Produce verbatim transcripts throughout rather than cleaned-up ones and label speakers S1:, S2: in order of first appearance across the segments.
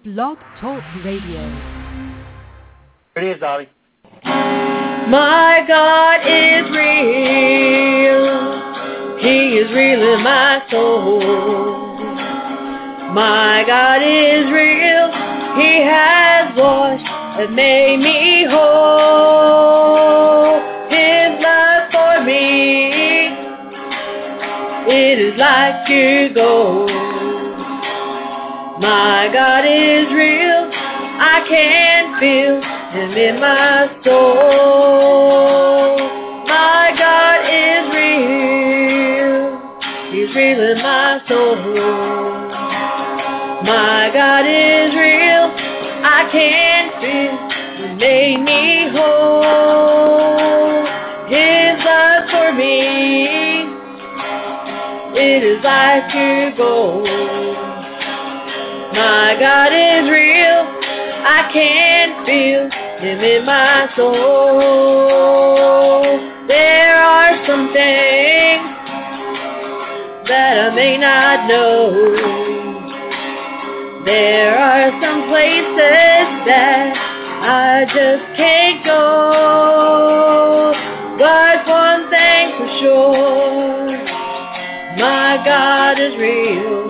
S1: Blog Talk Radio.
S2: It is, Dolly.
S3: My God is real. He is real in my soul. My God is real. He has washed and made me whole. His love for me, it is like pure gold. My God is real. I can feel Him in my soul. My God is real. He's real in my soul. My God is real. I can feel He made me whole. His love for me, it is like pure gold. My God is real. I can feel Him in my soul. There are some things that I may not know. There are some places that I just can't go. But one thing for sure, my God is real.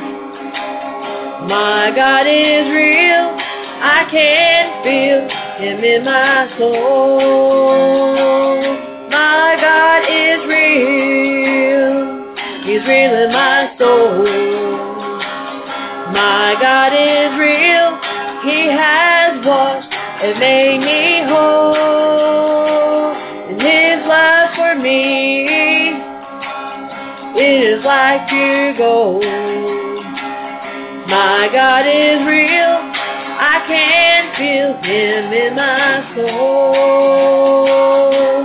S3: My God is real. I can feel Him in my soul. My God is real. He's real in my soul. My God is real. He has washed and made me whole. And His love for me, it is like pure gold. My God is real. I can feel Him in my soul.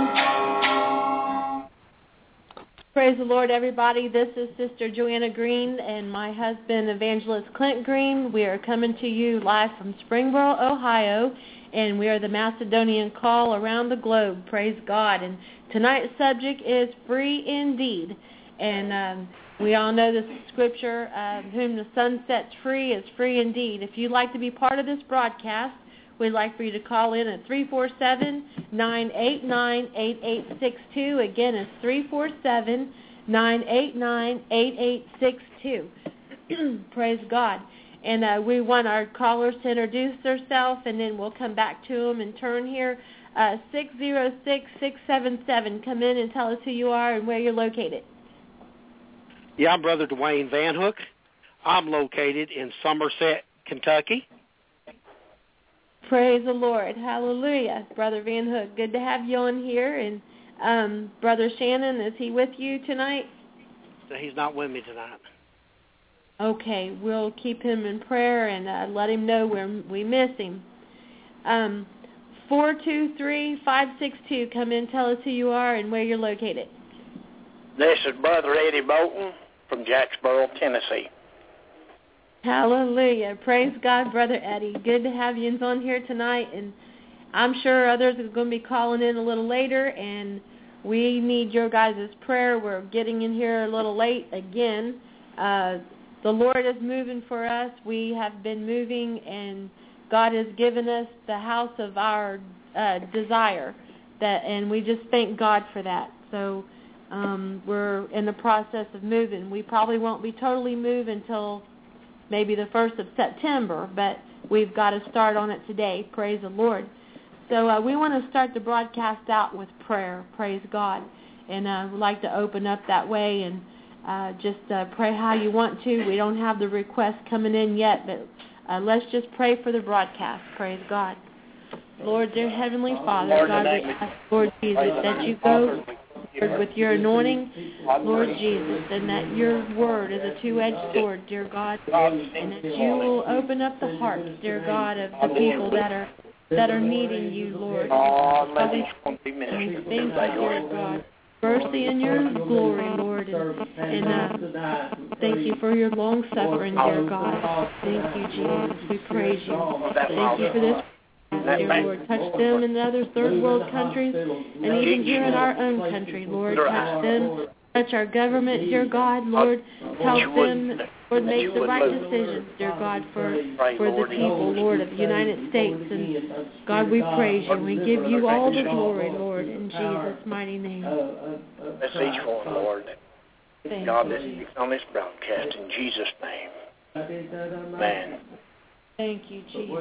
S4: Praise the Lord, everybody. This is Sister Joanna Green and my husband, Evangelist Clint Green. We are coming to you live from Springboro, Ohio, and we are the Macedonian call around the globe. Praise God. And tonight's subject is free indeed. And um, we all know this scripture, uh, whom the Son sets free is free indeed. If you'd like to be part of this broadcast, we'd like for you to call in at three four seven, nine eight nine, eight eight six two. Again, it's three four seven, nine eight nine, eight eight six two. Praise God. And uh, we want our callers to introduce themselves, and then we'll come back to them in turn here. Uh, six zero six, six seven seven. Come in and tell us who you are and where you're located.
S2: Yeah, I'm Brother Dwayne Van Hook. I'm located in Somerset, Kentucky.
S4: Praise the Lord. Hallelujah. Brother Van Hook, good to have you on here. And um, Brother Shannon, is he with you tonight?
S2: He's not with me tonight.
S4: Okay, we'll keep him in prayer and uh, let him know where we miss him. Um, four two three, five six two, come in, tell us who you are and where you're located.
S5: This is Brother Eddie Bolton from Jacksboro, Tennessee.
S4: Hallelujah. Praise God, Brother Eddie. Good to have you on here tonight, and I'm sure others are going to be calling in a little later, and we need your guys' prayer. We're getting in here a little late again. Uh, the Lord is moving for us. We have been moving, and God has given us the house of our uh, desire, that, and we just thank God for that. So Um, we're in the process of moving. We probably won't be totally moved until maybe the first of September, but we've got to start on it today. Praise the Lord. So uh, we want to start the broadcast out with prayer. Praise God. And uh, we'd like to open up that way and uh, just uh, pray how you want to. We don't have the request coming in yet, but uh, let's just pray for the broadcast. Praise God. Lord, dear Heavenly Father, God, we ask, Lord Jesus, that you go with your anointing, Lord Jesus, and that your word is a two-edged sword, dear God, and that you will open up the hearts, dear God, of the people that are that are needing you, Lord. Father, we thank you, dear God, mercy in your glory, Lord, and, and uh, thank you for your long suffering, dear God. Thank you, Jesus. We praise you. Thank you for this. Dear Lord, touch them in the other third world countries and even here in our own country, Lord, touch them, Touch our government, dear God, Lord. Help them, Lord, make the right decisions, dear God, for, for the people, Lord, of the United States. And God, we praise you and we give you all the glory, Lord, in Jesus' mighty name.
S5: Bless each one, Lord.
S4: Thank
S5: God,
S4: you,
S5: this
S4: Jesus.
S5: is on this broadcast in Jesus' name. Amen.
S4: Thank you, Jesus.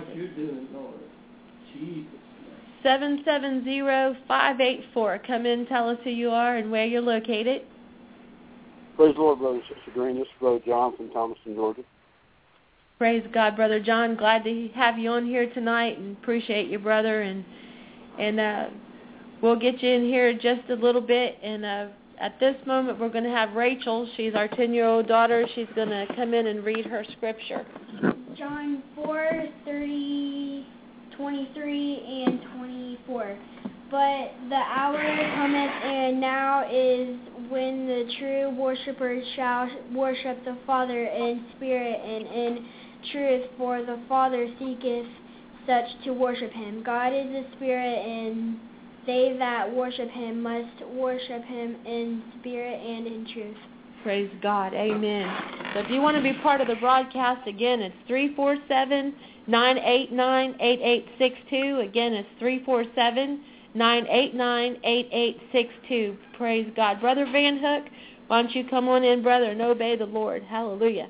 S4: seven seven zero, five eight four. Come in, tell us who you are and where you're located.
S6: Praise the Lord, Brother Sister Green. This is Brother John from Thomaston, Georgia.
S4: Praise God, Brother John. Glad to have you on here tonight and appreciate you, brother. And and uh, we'll get you in here just a little bit. And uh, at this moment, we're going to have Rachel. She's our ten-year-old daughter. She's going to come in and read her scripture.
S7: John four, thirty, twenty-three, and twenty-four. But the hour cometh, and now is when the true worshipers shall worship the Father in spirit and in truth, for the Father seeketh such to worship him. God is a spirit, and they that worship him must worship him in spirit and in truth.
S4: Praise God. Amen. So if you want to be part of the broadcast, again, it's three four seven, nine eight nine, eight eight six two. Again, it's three four seven, nine eight nine, eight eight six two. Praise God. Brother Van Hook, why don't you come on in, brother, and obey the Lord. Hallelujah.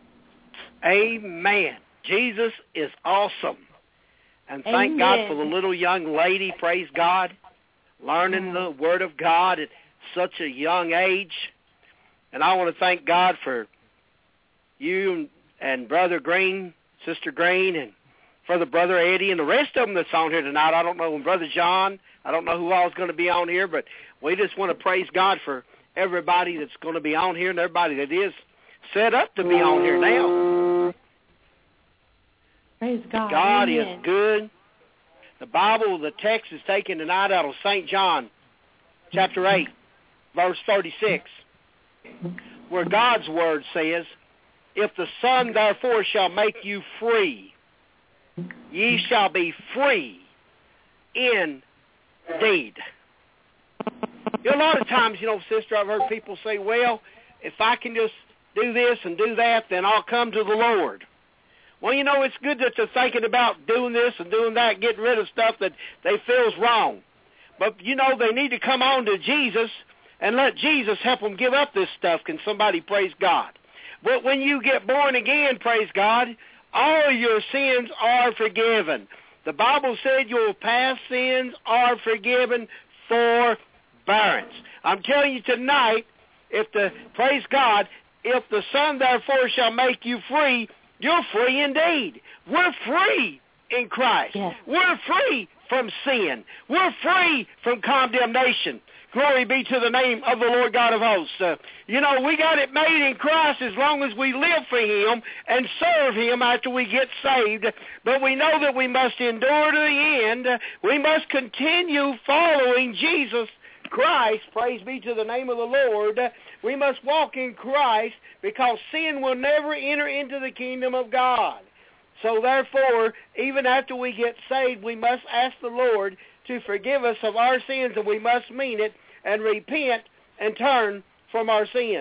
S2: Amen. Jesus is awesome. And thank
S4: Amen.
S2: God for the little young lady, praise God, learning the Word of God at such a young age. And I want to thank God for you and Brother Green, Sister Green, and for the Brother Eddie and the rest of them that's on here tonight. I don't know, and Brother John. I don't know who all is going to be on here, but we just want to praise God for everybody that's going to be on here and everybody that is set up to be on here now.
S4: Praise God.
S2: God
S4: Amen.
S2: is good. The Bible, the text is taken tonight out of Saint John, chapter eight, verse thirty-six, where God's word says, "If the Son therefore shall make you free, ye shall be free indeed." You know, a lot of times, you know, sister, I've heard people say, well, if I can just do this and do that, then I'll come to the Lord. Well, you know, it's good that they're thinking about doing this and doing that, getting rid of stuff that they feel's wrong. But, you know, they need to come on to Jesus and let Jesus help them give up this stuff. Can somebody praise God? But when you get born again, praise God, all your sins are forgiven. The Bible said your past sins are forgiven forbearance. I'm telling you tonight, if the, praise God, if the Son therefore shall make you free, you're free indeed. We're free in Christ.
S4: Yes.
S2: We're free from sin. We're free from condemnation. Glory be to the name of the Lord God of hosts. Uh, you know, we got it made in Christ as long as we live for him and serve him after we get saved. But we know that we must endure to the end. We must continue following Jesus Christ. Praise be to the name of the Lord. We must walk in Christ because sin will never enter into the kingdom of God. So therefore, even after we get saved, we must ask the Lord to forgive us of our sins, and we must mean it and repent and turn from our sin.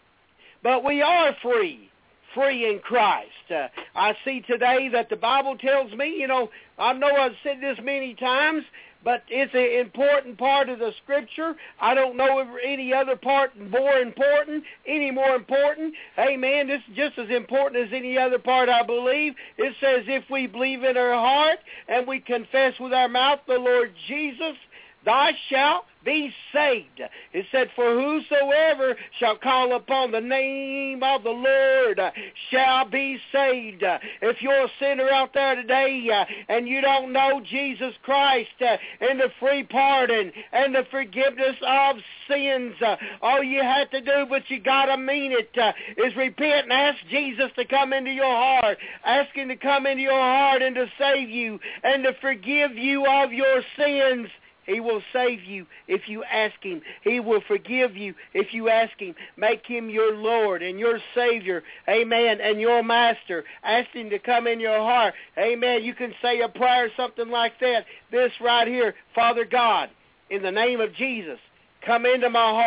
S2: But we are free, free in Christ. Uh, I see today that the Bible tells me, you know, I know I've said this many times, but it's an important part of the Scripture. I don't know if any other part more important, any more important. Amen. This is just as important as any other part, I believe. It says, if we believe in our heart and we confess with our mouth the Lord Jesus, thou shalt be saved. It said, for whosoever shall call upon the name of the Lord shall be saved. If you're a sinner out there today uh, and you don't know Jesus Christ uh, and the free pardon and the forgiveness of sins, uh, all you have to do, but you got to mean it, uh, is repent and ask Jesus to come into your heart. Ask him to come into your heart and to save you and to forgive you of your sins. He will save you if you ask him. He will forgive you if you ask him. Make him your Lord and your Savior, amen, and your Master. Ask him to come in your heart, amen. You can say a prayer, something like that. This right here, Father God, in the name of Jesus, come into my heart.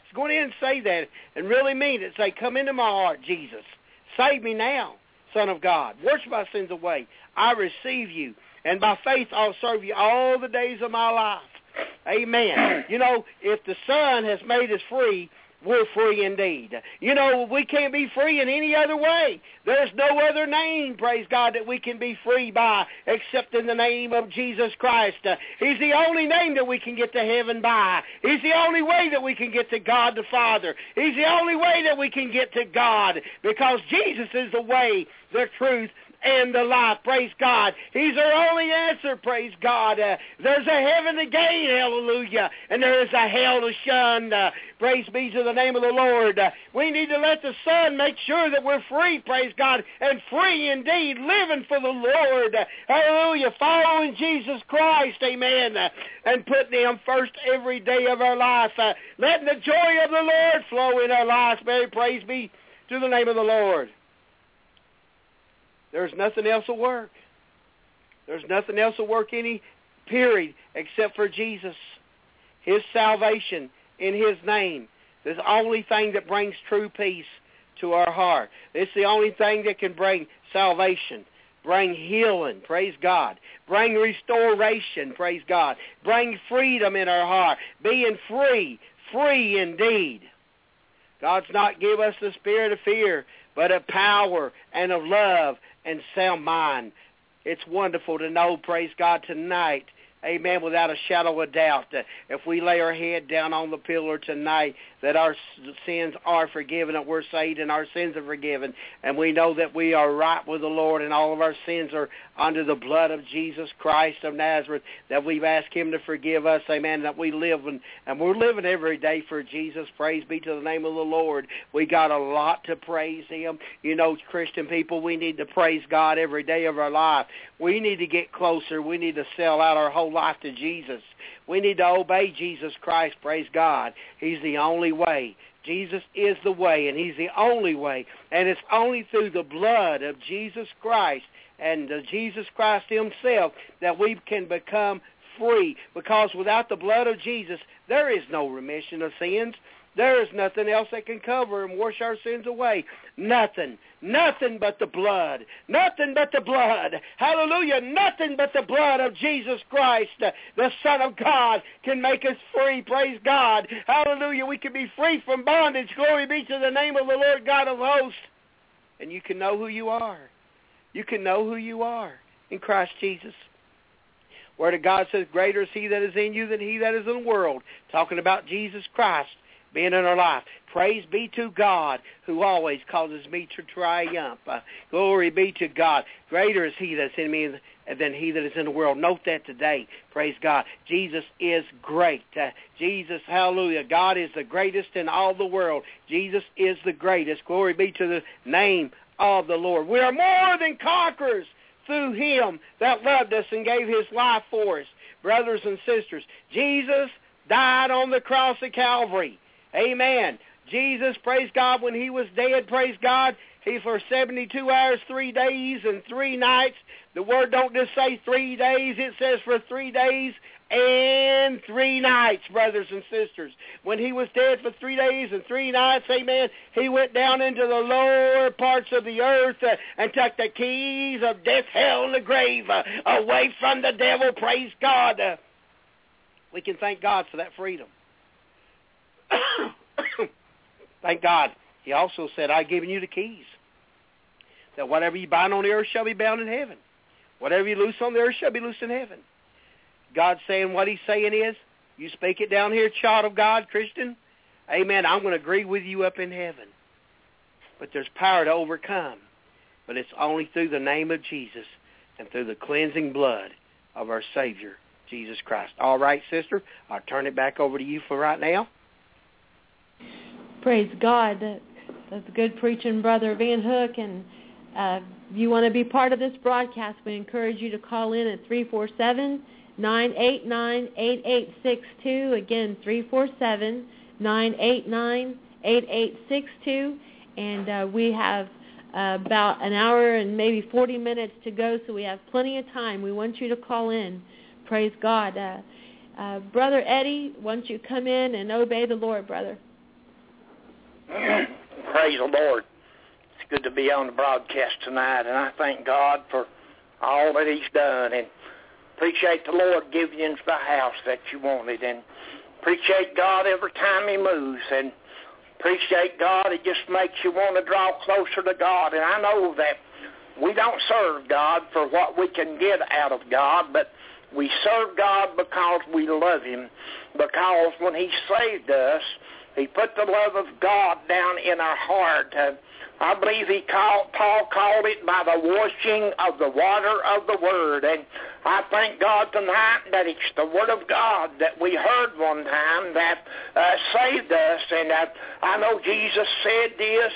S2: Go in and say that and really mean it. Say, come into my heart, Jesus. Save me now, Son of God. Wash my sins away. I receive you. And by faith, I'll serve you all the days of my life. Amen. You know, if the Son has made us free, we're free indeed. You know, we can't be free in any other way. There's no other name, praise God, that we can be free by except in the name of Jesus Christ. Uh, he's the only name that we can get to heaven by. He's the only way that we can get to God the Father. He's the only way that we can get to God, because Jesus is the way, the truth, and the life. Praise God. He's our only answer. Praise God. Uh, there's a heaven to gain, hallelujah, and there is a hell to shun. Uh, praise be to the name of the Lord. Uh, we need to let the Son make sure that we're free, praise God, and free indeed, living for the Lord. Uh, hallelujah. Following Jesus Christ, amen, uh, and putting Him first every day of our life. Uh, letting the joy of the Lord flow in our lives. May praise be to the name of the Lord. There's nothing else will work. There's nothing else will work any period except for Jesus. His salvation in His name is the only thing that brings true peace to our heart. It's the only thing that can bring salvation, bring healing, praise God, bring restoration, praise God, bring freedom in our heart, being free, free indeed. God's not give us the spirit of fear, but of power and of love and sound mind. It's wonderful to know, praise God, tonight, amen, without a shadow of doubt, that if we lay our head down on the pillow tonight, that our sins are forgiven, that we're saved and our sins are forgiven, and we know that we are right with the Lord and all of our sins are under the blood of Jesus Christ of Nazareth, that we've asked Him to forgive us, amen, that we live, in, and we're living every day for Jesus. Praise be to the name of the Lord. We got a lot to praise Him. You know, Christian people, we need to praise God every day of our life. We need to get closer. We need to sell out our whole life to Jesus. We need to obey Jesus Christ, praise God. He's the only way. Jesus is the way, and He's the only way. And it's only through the blood of Jesus Christ and uh, Jesus Christ Himself that we can become free. Because without the blood of Jesus, there is no remission of sins. There is nothing else that can cover and wash our sins away. Nothing. Nothing but the blood. Nothing but the blood. Hallelujah. Nothing but the blood of Jesus Christ, the Son of God, can make us free. Praise God. Hallelujah. We can be free from bondage. Glory be to the name of the Lord God of hosts. And you can know who you are. You can know who you are in Christ Jesus. Word of God says, greater is He that is in you than he that is in the world. Talking about Jesus Christ being in our life. Praise be to God, who always causes me to triumph. Uh, glory be to God. Greater is He that's in me than he that is in the world. Note that today. Praise God. Jesus is great. Uh, Jesus, hallelujah. God is the greatest in all the world. Jesus is the greatest. Glory be to the name of the Lord. We are more than conquerors through Him that loved us and gave His life for us. Brothers and sisters, Jesus died on the cross of Calvary. Amen. Jesus, praise God, when He was dead, praise God, He for seventy-two hours, three days, and three nights. The word don't just say three days. It says for three days and three nights, brothers and sisters. When He was dead for three days and three nights, amen, He went down into the lower parts of the earth uh, and took the keys of death, hell, and the grave uh, away from the devil. Praise God. Uh, we can thank God for that freedom. Thank God. He also said, I've given you the keys, that whatever you bind on the earth shall be bound in heaven. Whatever you loose on the earth shall be loosed in heaven. God's saying, what He's saying is, you speak it down here, child of God, Christian. Amen. I'm going to agree with you up in heaven. But there's power to overcome. But it's only through the name of Jesus and through the cleansing blood of our Savior, Jesus Christ. All right, sister, I'll turn it back over to you for right now.
S4: Praise God. That, that's good preaching, Brother Van Hook. And uh, if you want to be part of this broadcast, we encourage you to call in at three four seven, nine eight nine, eight eight six two. Again, three four seven, nine eight nine, eight eight six two. And uh, we have uh, about an hour and maybe forty minutes to go, so we have plenty of time. We want you to call in. Praise God. Uh, uh, Brother Eddie, why don't you come in and obey the Lord, brother?
S5: Praise the Lord. It's good to be on the broadcast tonight, and I thank God for all that He's done, and appreciate the Lord giving you the house that you wanted, and appreciate God every time He moves, and appreciate God. It just makes you want to draw closer to God, and I know that we don't serve God for what we can get out of God, but we serve God because we love Him, because when He saved us, He put the love of God down in our heart. Uh, I believe he called, Paul called it by the washing of the water of the Word. And I thank God tonight that it's the Word of God that we heard one time that uh, saved us. And uh, I know Jesus said this.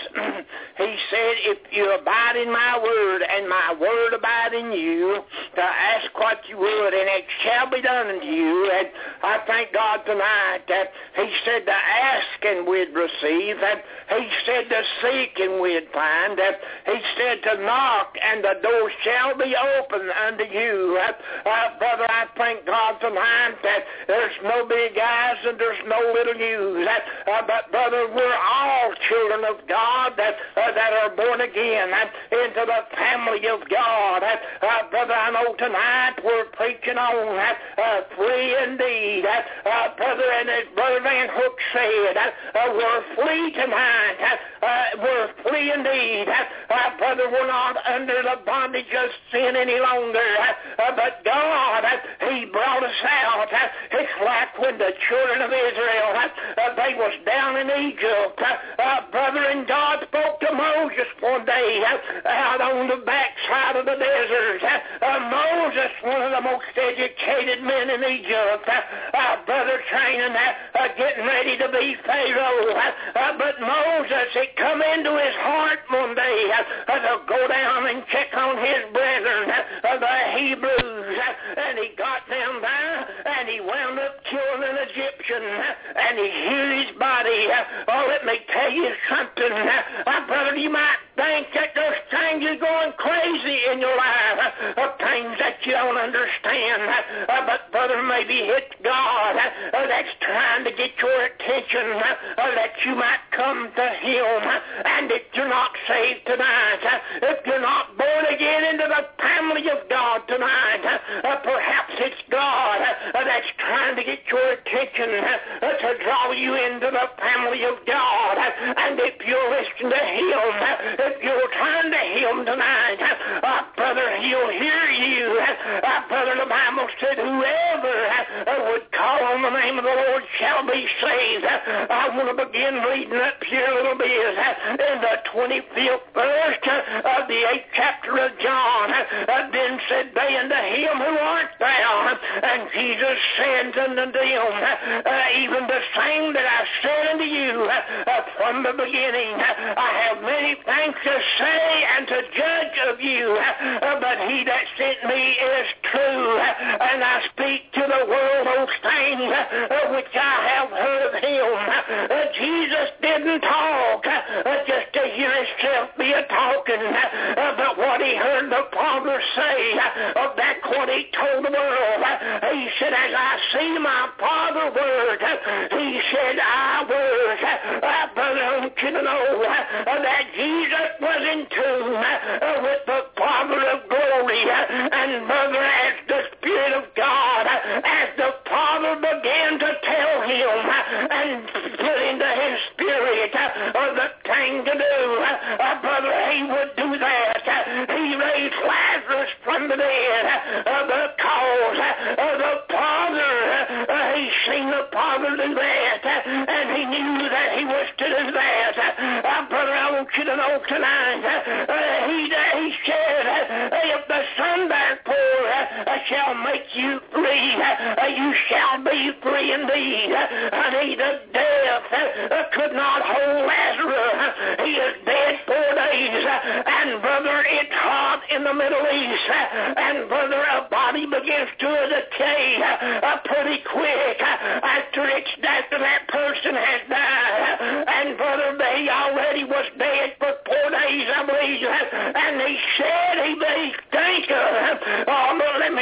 S5: He said, if you abide in my Word and my Word abide in you, to ask what you would, and it shall be done unto you. And I thank God tonight that He said to ask and we'd receive. And He said to seek and we'd find. That He said to knock and the door shall be open unto you. Uh, uh, brother, I thank God tonight that there's no big eyes and there's no little U's. Uh, uh, but brother, we're all children of God that uh, that are born again uh, into the family of God. Uh, uh, brother, I know tonight we're preaching on uh, uh, free indeed. Uh, uh, brother, and as Brother Van Hook said, uh, uh, we're free tonight. Uh, uh, we're free indeed. Uh, uh, brother, we're not under the bondage of sin any longer. Uh, uh, but God, uh, He brought us out. Uh, it's like when the children of Israel, uh, uh, they was down in Egypt. Uh, uh, brother, and God spoke to Moses one day uh, out on the backside of the desert. Uh, uh, Moses, one of the most educated men in Egypt. Uh, uh, brother, training, uh, uh, getting ready to be Pharaoh. Uh, uh, but Moses, it come into his heart one day uh, uh, to go down and check on his brethren, uh, the Hebrews, uh, and he got them there, and he wound up killing an Egyptian, uh, and he hid his body. Uh, oh, let me tell you something, uh, uh, brother, you might think that those things are going crazy in your life, uh, uh, things that you don't understand, uh, uh, but brother, maybe it's God uh, uh, that's trying to get your attention, uh, uh, that you might come to Him. Uh, and if you're not saved tonight, uh, if you're not born again into the family of God tonight, uh, uh, perhaps it's God uh, uh, that's trying to get your attention, uh, uh, to draw you into the family of God. Uh, and if you'll listen to Him, uh, if you'll turn to Him tonight, uh, uh, brother, He'll hear you. Uh, uh, brother, the Bible said whoever uh, would call on the name of the Lord shall be saved. Uh, I want to begin reading up here a little bit uh, in the twenty-fifth verse uh, of the eighth chapter of John. Uh, then said they unto Him, who art thou? And Jesus said unto them, uh, even the same that I said unto you uh, from the beginning. I have many things to say and to judge of you, uh, but He that sent me is true, uh, and I speak to the world those things uh, which I have heard of Him. Uh, Jesus didn't talk uh, just to hear Himself be a talking, uh, but what He heard the Father say, uh, that's what He told the world. Uh, he said, as I see my Father work, uh, He said, I work. Uh, brother, I want you to know uh, that Jesus was in tune uh, with the Father of glory, uh, and brother, as the Spirit of God, uh, as the Father began to tell Him uh, and put into His Spirit uh, the thing to do, uh, brother, He would do that. Uh, he raised Lazarus from the dead uh, because uh, the Father, uh, He seen the Father do that, uh, and He knew that He was to do that. Uh, brother, I want you to know tonight, uh, he, he said, uh, if the Son therefore uh, shall make you free, uh, you shall be free indeed. Uh, and the death uh, could not hold Lazarus. Uh, he is dead four days, uh, and brother, it's hot in the Middle East, uh, and brother, a body begins to decay uh, pretty quick uh, after it's after that person has died, uh, and brother, he already was dead for four days, I believe, uh, and he said he may think, uh, oh, but let me tell you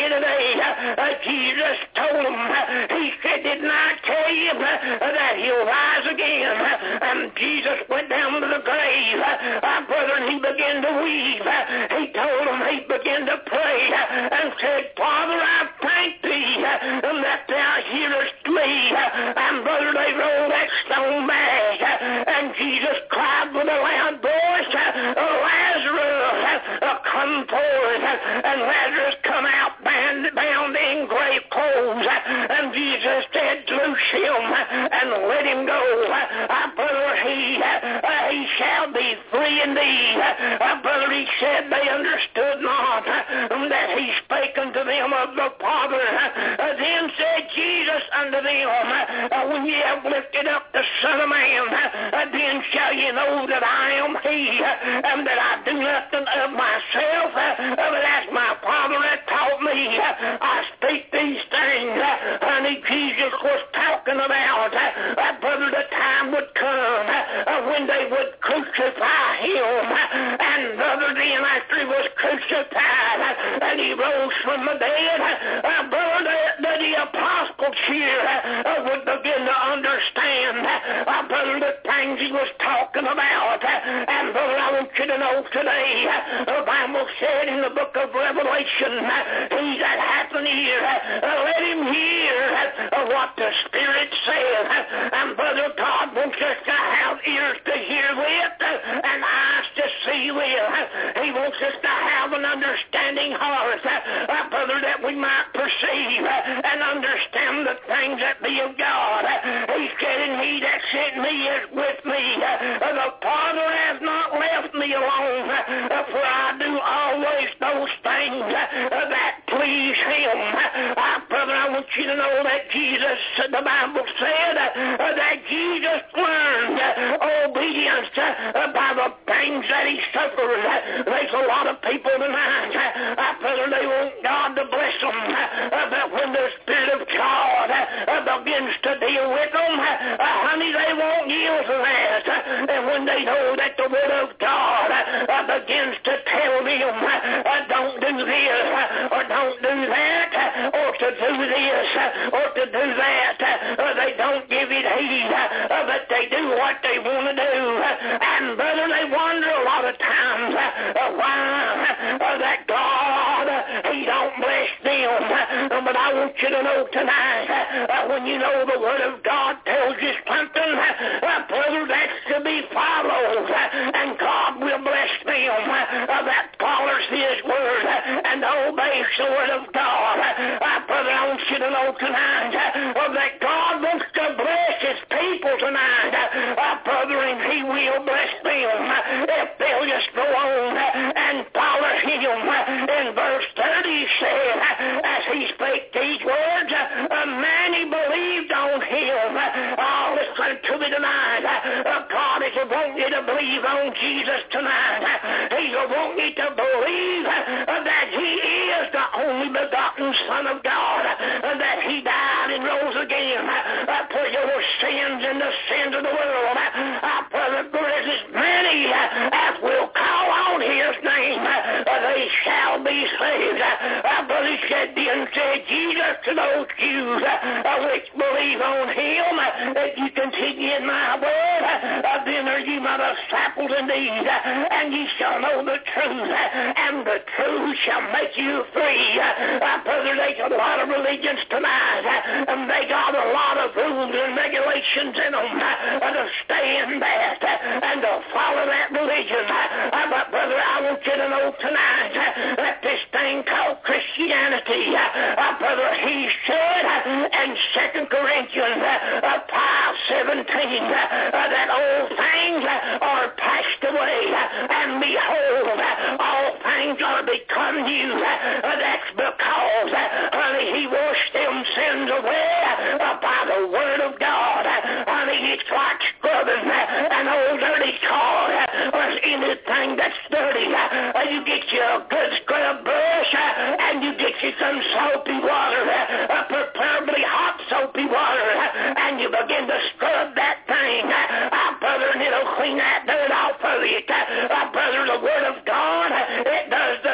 S5: today. Uh, Jesus told him, he said, didn't I tell you uh, that he'll rise again? Uh, and Jesus went down to the grave, uh, brother, and he began to weep. Uh, he told him, he began to pray uh, and said, Father, I thank thee uh, that thou hearest me. Uh, and brother, they rolled that stone back, uh, and Jesus cried with a loud voice, uh, Lazarus, uh, come forth. Uh, and Lazarus come out bound, bound in grave clothes. Uh, and Jesus said, loose him uh, and let him go. Uh, brother, he, uh, he shall be free indeed. Uh, brother, he said they understood not uh, that he spake unto them of the Father. Uh, then said Jesus unto them, uh, when ye have lifted up the Son of Man, uh, then shall ye know that I am he, uh, and that I do nothing of myself, uh, but as my Father hath taught me, uh, I speak these things. Uh, honey, Jesus was talking about, uh, uh, brother, the time would come uh, when they would crucify him, uh, and brother, then after he was crucified, uh, and he rose from the dead, uh, brother, the, the, the apostles here uh, would begin to understand, uh, brother, the things he was talking about. Uh, and brother, I want you to know today, uh, the Bible said in the book of Revelation, uh, he that hath an ear, uh, let him hear uh, what the Spirit saith. Uh, and brother, God wants us to have ears to hear with uh, and eyes to see with. Uh, he wants us to have an understanding heart, uh, uh, brother, that we might perceive uh, and understand the things that be of God. Uh, he said, and he that sent me is with me. Uh, the Father has not left me alone, uh, for I do always those things uh, that please him. Uh, brother, I want you to know that Jesus, uh, the Bible said uh, that Jesus learned uh, obedience uh, by the things that he suffered. Uh, there's a lot of people tonight, uh, brother, they want God to bless them, uh, but when the Spirit of God uh, begins to deal with them, uh, honey, they won't yield to that. Uh, and when they know that the Word of God uh, begins to tell them, uh, don't do this, uh, or don't do that, uh, or to do this, uh, or to do that, uh, they don't give it heed, uh, but they do what they want to do. And brother, they wonder a lot of times uh, why uh, that God, uh, he don't bless them. Uh, but I want you to know tonight, uh, when you know the Word of God tells you something, uh, brother, that's to be followed, uh, and God will bless them uh, that follows his Word uh, and obeys the Word of God. Uh, brother, I want you to know tonight uh, that God wants to bless his people tonight, uh, brother, and he will bless them uh, if they'll just go on uh, and follow him. Uh, in verse thirty, he said, uh, as he spake these words, uh, many believed on him. Uh, oh, listen to me tonight. Uh, God is wanting you to believe on Jesus tonight. Uh, he's wanting you to believe uh, that he is the only begotten Son of God, uh, that he died and rose again uh, for your sins and the sins of the world. Uh, brother, there is as many uh, as will call on his name, uh, they shall be saved. Uh, brother, said then said Jesus to those Jews uh, which believe on him, uh, if you continue in my word, uh, then are ye my disciples indeed, uh, and ye shall know the truth, uh, and the truth shall make you free. Uh, brother, there's a lot of religions tonight, uh, and they got a lot of rules and regulations in them uh, to stay in that uh, and to follow that religion. Uh, but brother, I want you to know tonight uh, that this thing called Christianity, uh, uh, brother, he said uh, in Second Corinthians uh, five seventeen uh, uh, that all things uh, are passed away, uh, and behold, uh, all things are become new. Uh, that's because uh, honey, he washed them sins away uh, by the Word of God. Uh, honey, it's like scrubbing uh, an old dirty car uh, or anything that's dirty. Uh, you get you a good scrub brush uh, and you get you some soapy water, uh, preferably hot soapy water, uh, and you begin to scrub that thing, uh, brother, and it'll clean that dirt off of it. Uh, brother, the Word of God, uh, it does the same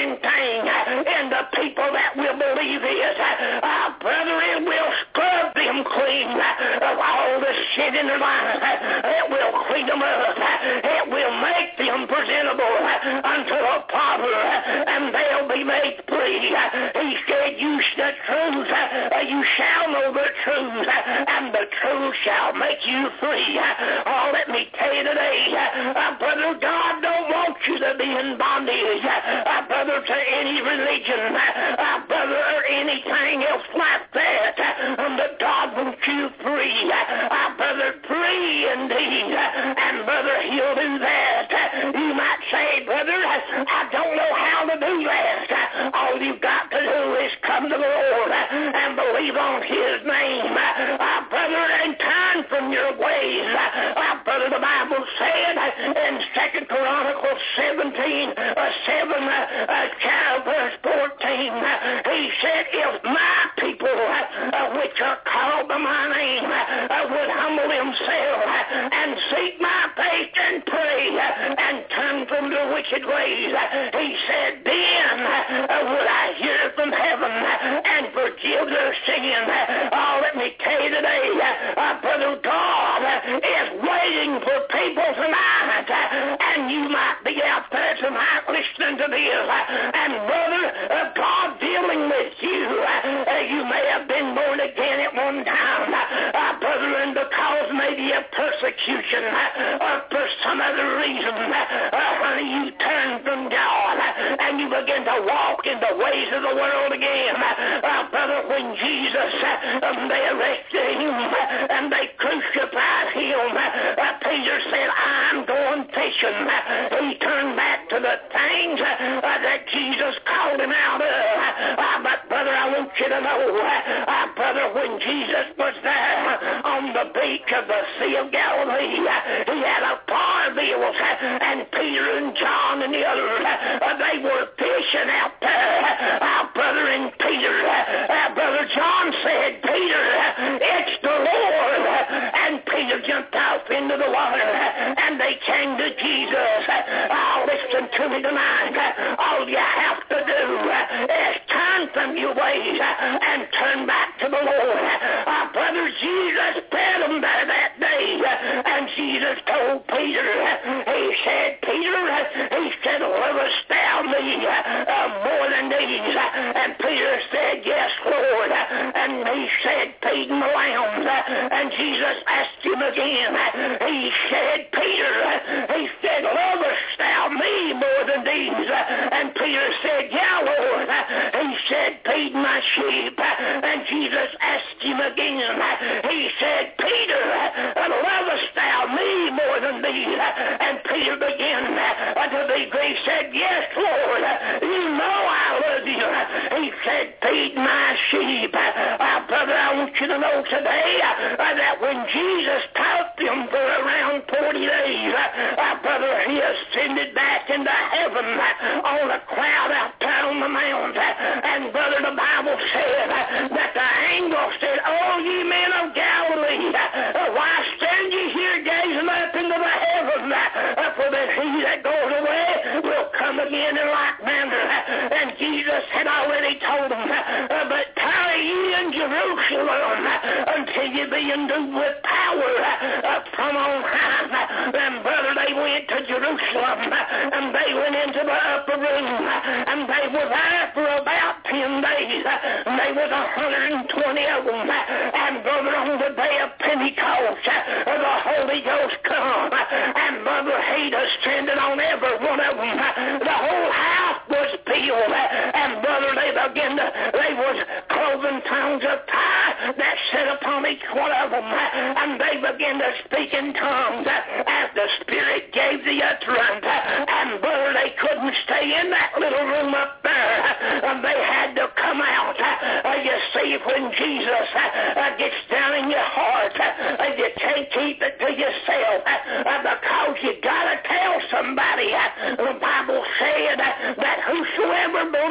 S5: main thing in the people that will believe is, uh, brother, it will scrub them clean of all the sin in their lives. It will clean them up. It will make them presentable unto the Father, and they'll be made free. He said, use the truth. You shall know the truth, and the truth shall make you free. Oh, let me tell you today, uh, brother, God don't want you to be in bondage, uh, brother, to any religion, uh, brother, or anything else like that. Um, but God wants you free, uh, brother, free indeed. And brother, he'll do that. You might say, brother, I don't know how to do that. All you've got to do is come to the Lord and believe on his name, uh, brother, and turn from your ways. Uh, brother, the Bible said in Second Chronicles seventeen, uh, seven, uh, uh, verse fourteen, uh, he said, if my people, uh, which are called by my name, uh, would humble themselves uh, and seek my face and pray uh, and turn from their wicked ways, uh, he said, then uh, would I hear from heaven uh, and forgive their sin. Uh, oh, let me tell you today, uh, uh, brother, God uh, is waiting for people tonight, uh, and you might be out there tonight listening to this, uh, and brother, uh, God dealing with you. Uh, you may have been born again at one time, uh, brother, and because maybe of persecution uh, or for some other reason, uh, honey, you turn from God uh, and you begin to walk in the ways of the world again. Uh, brother, when Jesus, uh, um, they arrested him uh, and they crucified him, uh, Peter said, I'm going fishing. Uh, he turned back to the things uh, that Jesus called him out of. Uh, but brother, I want you to know, uh, brother, when Jesus was there on the beach of the Sea of Galilee, uh, he had a fire bills, uh, and Peter and John and the others, uh, they were fishing out there. Uh, brother, and Peter, uh, uh, brother John said, Peter, uh, it's the Lord. Uh, and Peter jumped off into the water, uh, and they came to Jesus. Uh, oh, listen to me tonight. Uh, all you have to do uh, is turn from your ways uh, and turn back to the Lord. Uh, brother, Jesus fed them there that day, uh, and Jesus told Peter, uh, he said, Peter, uh, he said, lovest thou me uh, uh, more than these? Uh, and Peter said, yes, Lord. Uh, and he said, feed the lambs. Uh, and Jesus asked him again. Uh, he said, Peter, uh, he said, lovest thou me more than these? Uh, and Peter said, yeah, Lord. Uh, he said, feed my sheep. Uh, and Jesus asked him again. Uh, he said, Peter, uh, lovest thou me more than these? Uh, and Peter began uh, to be great. He said, yes, Lord. Uh, you know I love you. Uh, he said, feed my sheep. Uh, uh, brother, I want you to know today uh, uh, that when Jesus taught them for around forty days, uh, uh, brother, he ascended back into heaven uh, on a cloud out there on the mount. Uh, and brother, the Bible said uh, that the angel said, oh, ye men of Galilee, uh, why stand ye here gazing up into the heaven? Uh, for that he that goes away will come again in like manner. Uh, and Jesus had already told them, uh, but tarry ye in Jerusalem uh, until you be endued with power uh, from on high. And brother, they went to Jerusalem, uh, and they went into the upper room, uh, and they were there for about ten days. Uh, they was one hundred twenty of them. Uh, and brother, on the day of Pentecost, uh, the Holy Ghost come, uh, and brother, he descended on every one of them. Uh, the whole house was filled, uh, and brother, they began to, they was cloven tongues of fire that set upon each one of them, uh, and they began to speak in tongues uh, as the Spirit gave the utterance. Uh, and brother, they couldn't stay in that little room up there, uh, and they had to come out. Uh, you see, when Jesus uh, gets down in your heart, uh, you can't keep it to yourself uh, because you gotta tell somebody. Uh, the Bible said uh, that whosoever believeth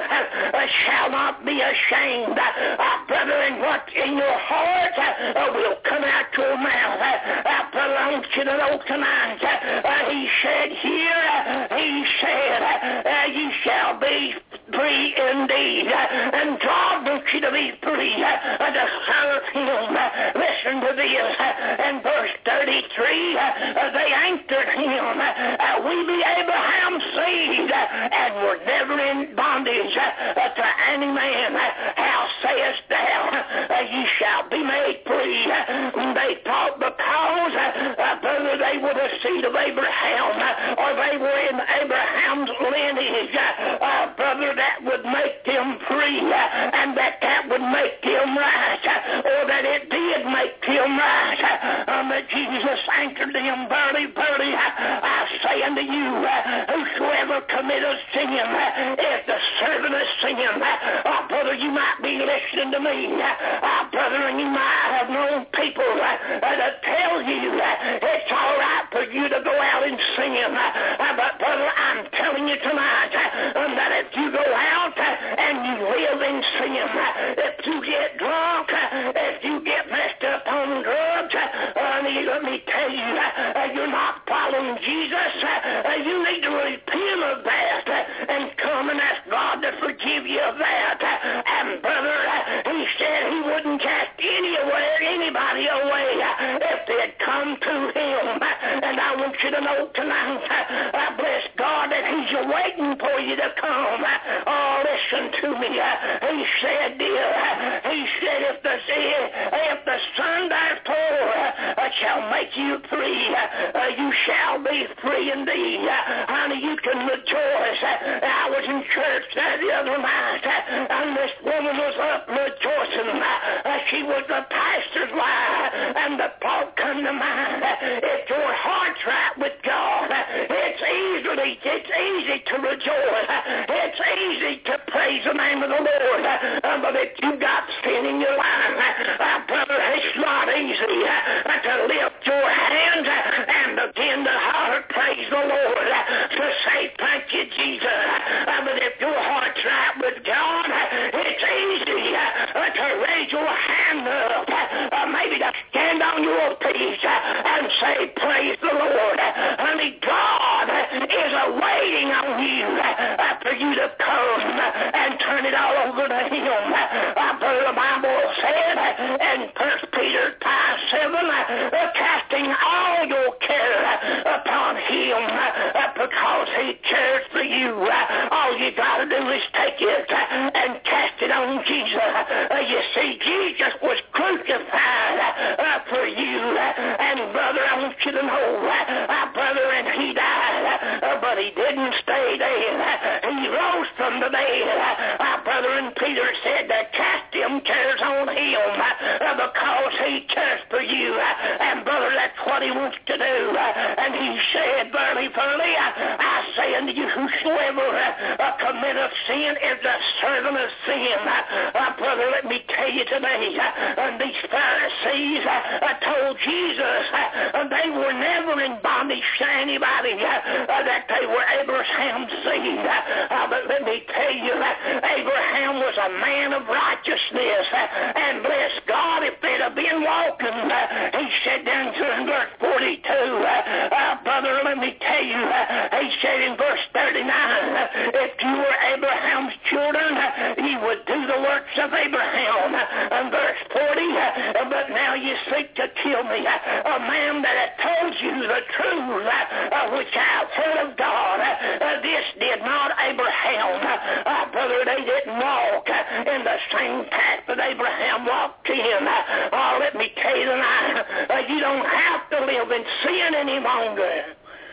S5: uh, shall not be ashamed. Uh, brother, and what in your heart uh, will come out your mouth. Uh, brother, I want you to know tonight, uh, he said here, uh, he said, uh, you shall be free indeed. Uh, and God wants you to be free uh, to serve him. Uh, listen to this. Uh, in verse thirty-three, uh, they answered him, uh, we be Abraham's seed, uh, and were never in bondage uh, to any man. How sayest thou, uh, ye shall be made free? Uh, they thought because, uh, brother, they were the seed of Abraham, uh, or they were in Abraham's lineage, uh, uh, brother, that would make them free, uh, and that that would make them right, uh, or that it did make them right. Uh, um, Jesus answered them, verily, verily, I say unto you, uh, whosoever committeth sin uh, is the servant of sin. Uh, brother, you might be listening to me, uh, brother, and you might have known people uh, that tell you uh, it's all right for you to go out and sin. Uh, but, brother, I'm telling you tonight uh, that if you go out uh, and you live in sin, uh, if you get drunk, uh, if you get messed up on drugs, uh, uh, let me tell you, uh, you're not following Jesus. Uh, you need to repent of that uh, and come and ask God to forgive you of that. Uh, and, brother, uh, he said he wouldn't cast any away, anybody away uh, if they'd come to him. Uh, and I want you to know tonight, uh, I bless God that he's waiting for you to come. Uh, oh, listen to me. Uh, he said, dear, uh, he said, if the, if the Son therefore uh, shall make you free, uh, you shall be free indeed. Uh, honey, you can rejoice. Uh, I was in church uh, the other night, uh, and this woman was up rejoicing. Uh, she was the pastor's wife, and the thought come to mind, uh, if your heart's right with God, uh, it's easily, it's easy to rejoice. Uh, it's easy to praise the name of the Lord. Uh, but if you got sin in your life, uh, brother, it's not easy uh, to lift your hands uh, and begin to holler, praise the Lord, uh, to say thank you, Jesus. Uh, but if your heart's right with God, uh, it's easy uh, to raise your hand up, uh, maybe to stand on your feet uh, and say praise the Lord. Uh, honey, God uh, is awaiting on you uh, for you to come uh, and turn it all over to him. Uh, the Bible said uh, in First Peter five seven, uh, casting all your care uh, upon him uh, because he cares for you. Uh, all you got to do is take it uh, and cast it on Jesus. Uh, you see, Jesus was crucified uh, for you. Uh, and, brother, I want you to know, uh, brother, and he died, uh, but he didn't stay dead. Uh, he rose from the dead. Uh, brother, and Peter said to cast him cares on him uh, because he cares for you. Uh, and, brother, that's what he wants to do. Uh, and he said, verily, verily, I, I say unto you, whosoever uh, committeth sin is the servant of sin. Uh, uh, brother, let me tell you today, uh, these Pharisees uh, told Jesus uh, they were never in bondage to anybody, uh, uh, that they were Abraham's seed. Uh, but let me tell you, uh, Abraham was a man of righteousness, uh, and bless God, if they'd have been walking, uh, he said down to in verse forty-two, uh, uh, brother, let me tell you, uh, he said in verse thirty-nine, uh, if you were Abraham's children, uh, you would do the works of Abraham. Uh, and verse forty, uh, but now you seek to kill me, uh, a man that had told you the truth, uh, uh, which I have heard of God. Uh, uh, this did not Abraham. Uh, uh, brother, they didn't walk uh, in the same path that Abraham walked in. Uh, oh, let me tell you tonight, uh, you don't have to live in sin any longer,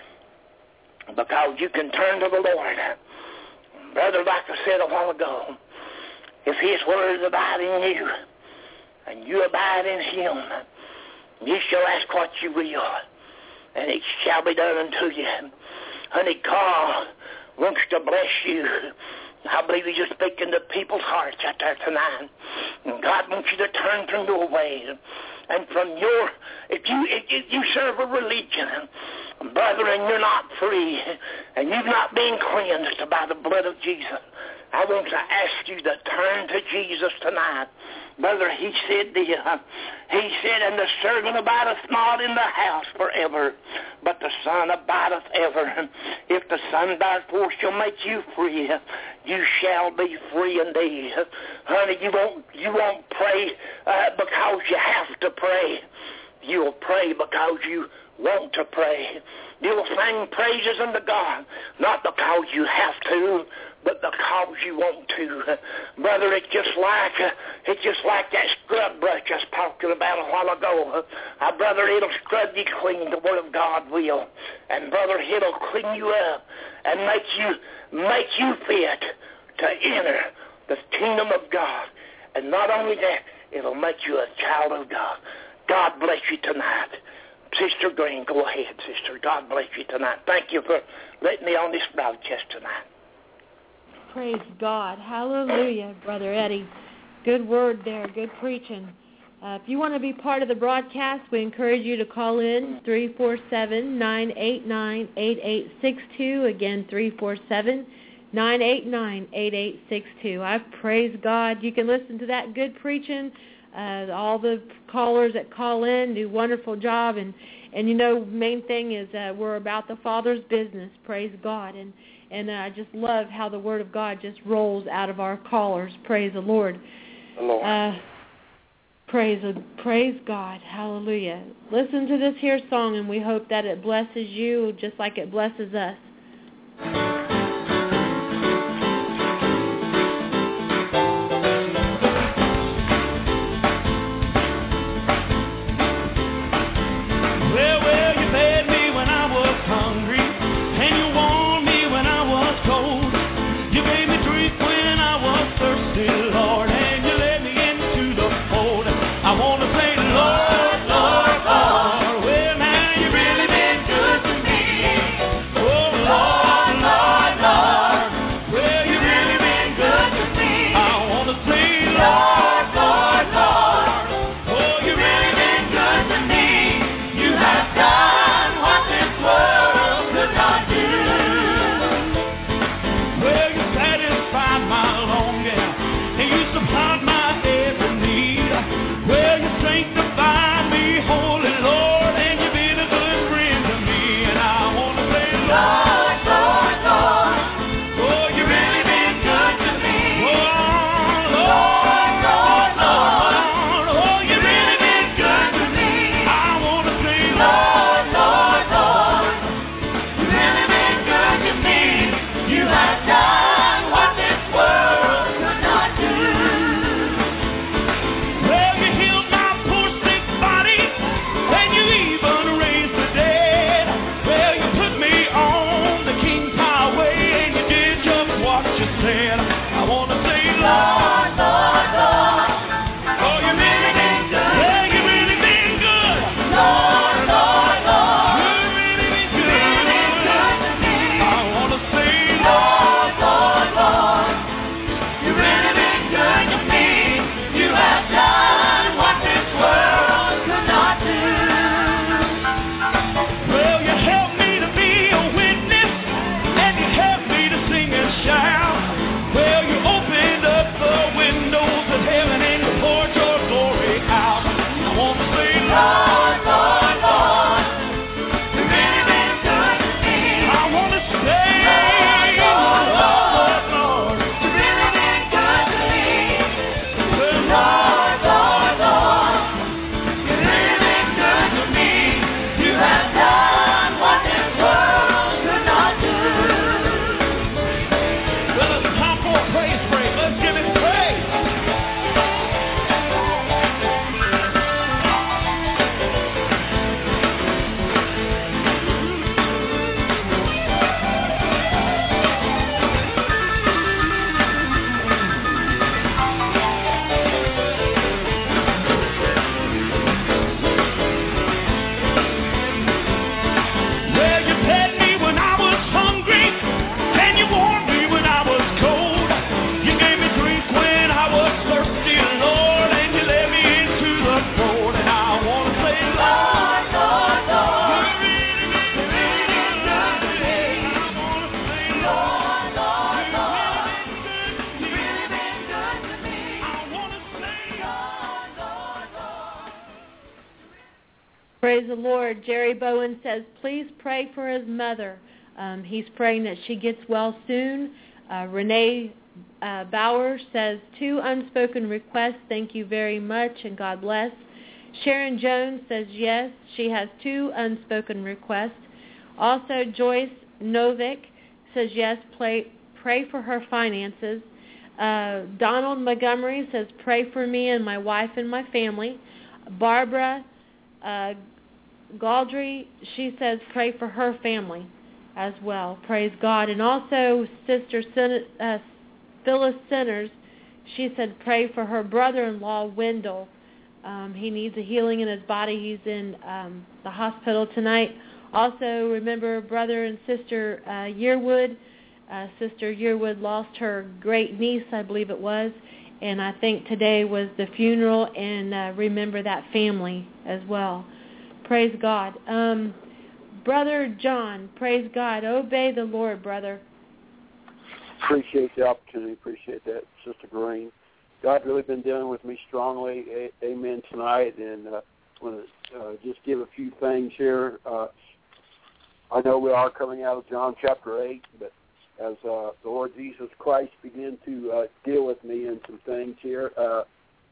S5: because you can turn to the Lord. Brother, like I said a while ago, if his words abide in you, and you abide in him, you shall ask what you will, and it shall be done unto you. Honey, God wants to bless you. I believe he's just speaking to people's hearts out there tonight. And God wants you to turn from your ways and from your, if you if, if you serve a religion, brother, and you're not free, and you've not been cleansed by the blood of Jesus, I want to ask you to turn to Jesus tonight. Brother, he said, the, uh, he said, and the servant abideth not in the house forever, but the Son abideth ever. If the Son therefore shall make you free, you shall be free indeed. Honey, you won't, you won't pray uh, because you have to pray. You'll pray because you want to pray. You'll sing praises unto God, not because you have to, but because you want to. Brother, it's just like uh, it's just like that scrub brush I was talking about a while ago. Uh, brother, it'll scrub you clean, the Word of God will. And brother, it'll clean you up and make you make you fit to enter the kingdom of God. And not only that, it'll make you a child of God. God bless you tonight. Sister Green, go ahead, sister. God bless you tonight. Thank you for letting me on this broadcast tonight.
S4: Praise God. Hallelujah, Brother Eddie. Good word there. Good preaching. Uh, if you want to be part of the broadcast, we encourage you to call in three four seven, nine eight nine, eight eight six two. Again, three four seven, nine eight nine, eight eight six two. I praise God. You can listen to that good preaching. Uh, all the callers that call in do a wonderful job. And, and you know, main thing is uh, we're about the Father's business. Praise God. And And uh, I just love how the Word of God just rolls out of our callers. Praise the Lord.
S5: The Lord.
S4: Uh, praise, praise God. Hallelujah. Listen to this here song, and we hope that it blesses you just like it blesses us.
S8: Well, you opened up the
S4: Praise the Lord. Jerry Bowen says, please pray for his mother. Um, he's praying that she gets well soon. Uh, Renee uh, Bauer says, two unspoken requests. Thank you very much, and God bless. Sharon Jones says, yes, she has two unspoken requests. Also, Joyce Novick says, yes, play, pray for her finances. Uh, Donald Montgomery says, pray for me and my wife and my family. Barbara uh, Gaudry, she says, pray for her family as well. Praise God. And also, Sister Sin- uh, Phyllis Sinners, she said, pray for her brother-in-law, Wendell. Um, he needs a healing in his body. He's in um, the hospital tonight. Also, remember Brother and Sister uh, Yearwood. Uh, Sister Yearwood lost her great niece, I believe it was, and I think today was the funeral, and uh, remember that family as well. Praise God. Um, Brother John, praise God. Obey the Lord, brother.
S6: Appreciate the opportunity. Appreciate that, Sister Green. God's really been dealing with me strongly. A- amen tonight, and uh, I want to uh, just give a few things here. Uh, I know we are coming out of John chapter eight, but as uh, the Lord Jesus Christ began to uh, deal with me in some things here, uh,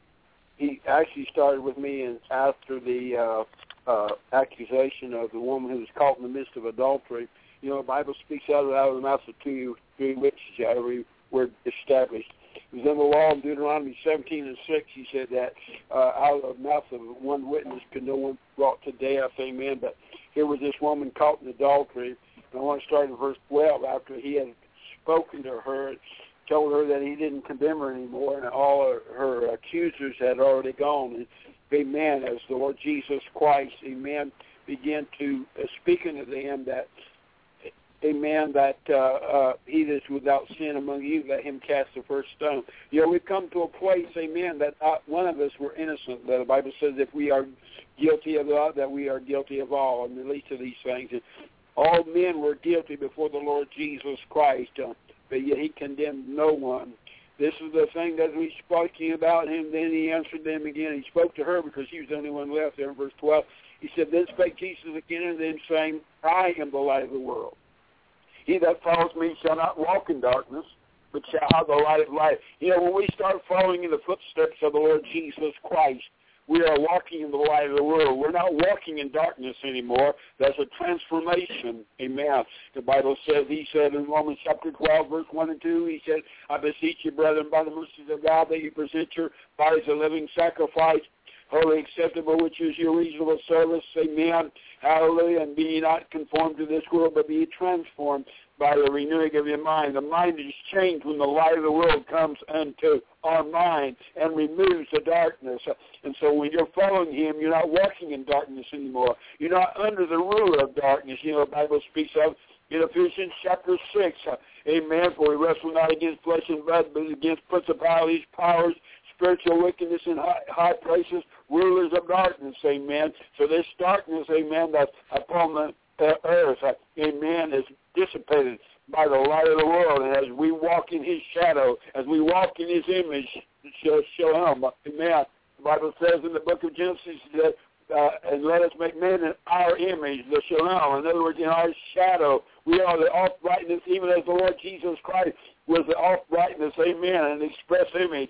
S6: he actually started with me in, after the uh, uh, accusation of the woman who was caught in the midst of adultery. You know, the Bible speaks out of, out of the mouths of two, three witches, every word established. It was in the law of Deuteronomy seventeen and six. He said that uh, out of the mouth of one witness could no one brought to death, amen. But here was this woman caught in adultery. And I want to start in verse twelve. After he had spoken to her, told her that he didn't condemn her anymore, and all her, her accusers had already gone. And, amen, as the Lord Jesus Christ, amen, began to uh, speak unto him that, amen, that uh, uh, he that is without sin among you, let him cast the first stone. You know, we've come to a place, amen, that not one of us were innocent. That the Bible says if we are guilty of all, that we are guilty of all, and the least of these things. And all men were guilty before the Lord Jesus Christ, uh, but yet he condemned no one. This is the thing that we spoke about him. Then he answered them again. He spoke to her because she was the only one left there in verse twelve. He said, then spake Jesus again unto them, saying, I am the light of the world. He that follows me shall not walk in darkness, but shall have the light of life. You know, when we start following in the footsteps of the Lord Jesus Christ, we are walking in the light of the world. We're not walking in darkness anymore. There's a transformation. Amen. The Bible says, he said in Romans chapter twelve, verse one and two, he said, I beseech you, brethren, by the mercies of God, that you present your bodies a living sacrifice, holy acceptable, which is your reasonable service. Amen. Hallelujah. And be ye not conformed to this world, but be ye transformed by the renewing of your mind. The mind is changed when the light of the world comes into our mind and removes the darkness. And so when you're following him, you're not walking in darkness anymore. You're not under the ruler of darkness. You know, the Bible speaks of in Ephesians chapter six. Uh, amen. For we wrestle not against flesh and blood, but against principalities, powers, spiritual wickedness in high, high places, rulers of darkness. Amen. So this darkness, amen, that's upon the uh, earth, uh, amen, is dissipated by the light of the world. And as we walk in his shadow, as we walk in his image, shalom, amen. The Bible says in the book of Genesis that, uh, and let us make man in our image, the shalom. In other words, in our shadow, we are the uprightness, even as the Lord Jesus Christ was the uprightness, amen, an express image,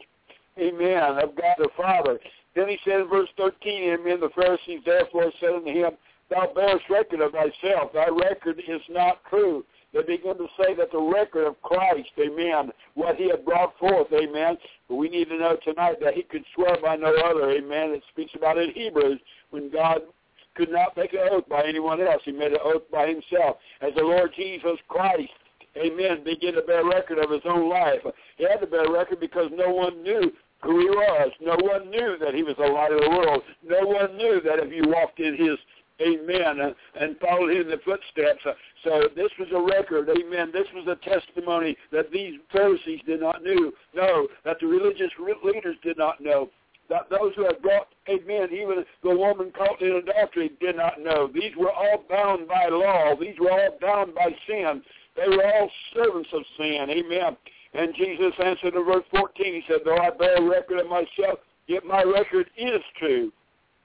S6: amen, of God the Father. Then he said in verse thirteen, amen, the Pharisees therefore said unto him, thou bearest record of thyself, thy record is not true. They begin to say that the record of Christ, amen, what he had brought forth, amen. But we need to know tonight that he could swear by no other, amen. It speaks about in Hebrews when God could not make an oath by anyone else. He made an oath by himself. As the Lord Jesus Christ, amen, began to bear record of his own life. He had to bear record because no one knew who he was. No one knew that he was the light of the world. No one knew that if you walked in his amen, and, and followed him in the footsteps. Uh, so this was a record, amen. This was a testimony that these Pharisees did not know, know, that the religious leaders did not know, that those who had brought, amen, even the woman caught in adultery did not know. These were all bound by law. These were all bound by sin. They were all servants of sin, amen. And Jesus answered in verse fourteen, he said, though I bear record of myself, yet my record is true.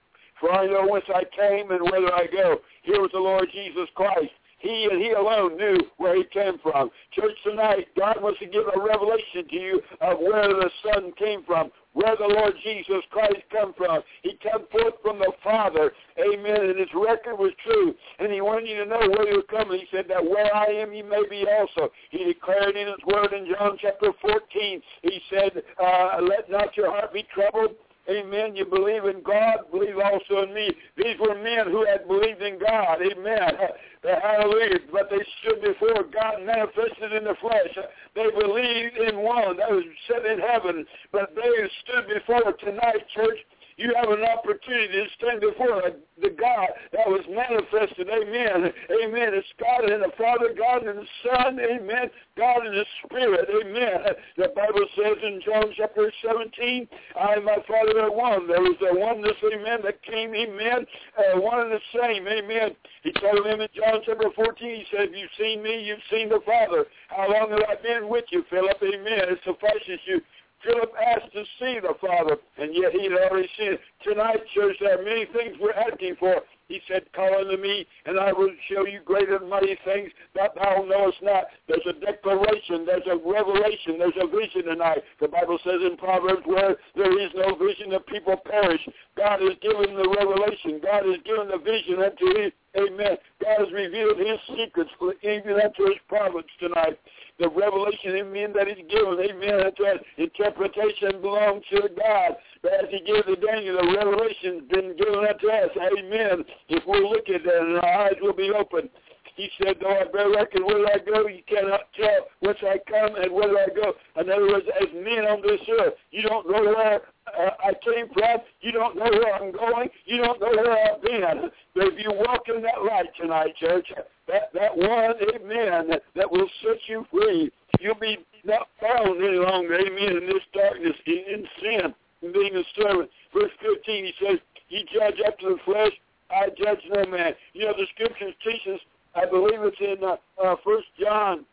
S6: For I know whence I came and whither I go. Here was the Lord Jesus Christ. He and He alone knew where He came from. Church, tonight, God wants to give a revelation to you of where the Son came from, where the Lord Jesus Christ come from. He came forth from the Father, amen, and His record was true. And He wanted you to know where you were coming. He said that where I am, you may be also. He declared in His word in John chapter fourteen, He said, uh, let not your heart be troubled. Amen. You believe in God, believe also in me. These were men who had believed in God. Amen. Hallelujah. But they stood before God manifested in the flesh. They believed in one that was set in heaven. But they stood before tonight, church. You have an opportunity to stand before the God that was manifested. Amen. Amen. It's God and the Father, God and the Son. Amen. God and the Spirit. Amen. The Bible says in John chapter seventeen, I and my Father are one. There was a oneness, amen, that came, amen, uh, one and the same. Amen. He told him in John chapter fourteen, he said, you've seen me, you've seen the Father. How long have I been with you, Philip? Amen. It suffices you. Philip asked to see the Father, and yet he had already seen it. Tonight, church, there are many things we're asking for. He said, call unto me, and I will show you great and mighty things that thou knowest not. There's a declaration. There's a revelation. There's a vision tonight. The Bible says in Proverbs, where there is no vision, the people perish. God has given the revelation. God has given the vision unto his. Amen. God has revealed his secrets even unto his prophets tonight. The revelation, amen, that he's given, amen, that interpretation belongs to God. But as he gave to Daniel, the revelation has been given unto us, amen. If we'll look at that, and our eyes will be open. He said, though I bear record where I go, you cannot tell whence I come and where I go. In other words, as men on this earth, you don't know where uh, I came from. You don't know where I'm going. You don't know where I've been. But if you walk in that light tonight, church, that, that one, amen, that, that will set you free, you'll be not found any longer, amen, in this darkness, in, in sin, in being a servant. Verse fifteen, he says, ye judge after the flesh, I judge no man. You know, the scriptures teach us, I believe it's in uh, uh, First John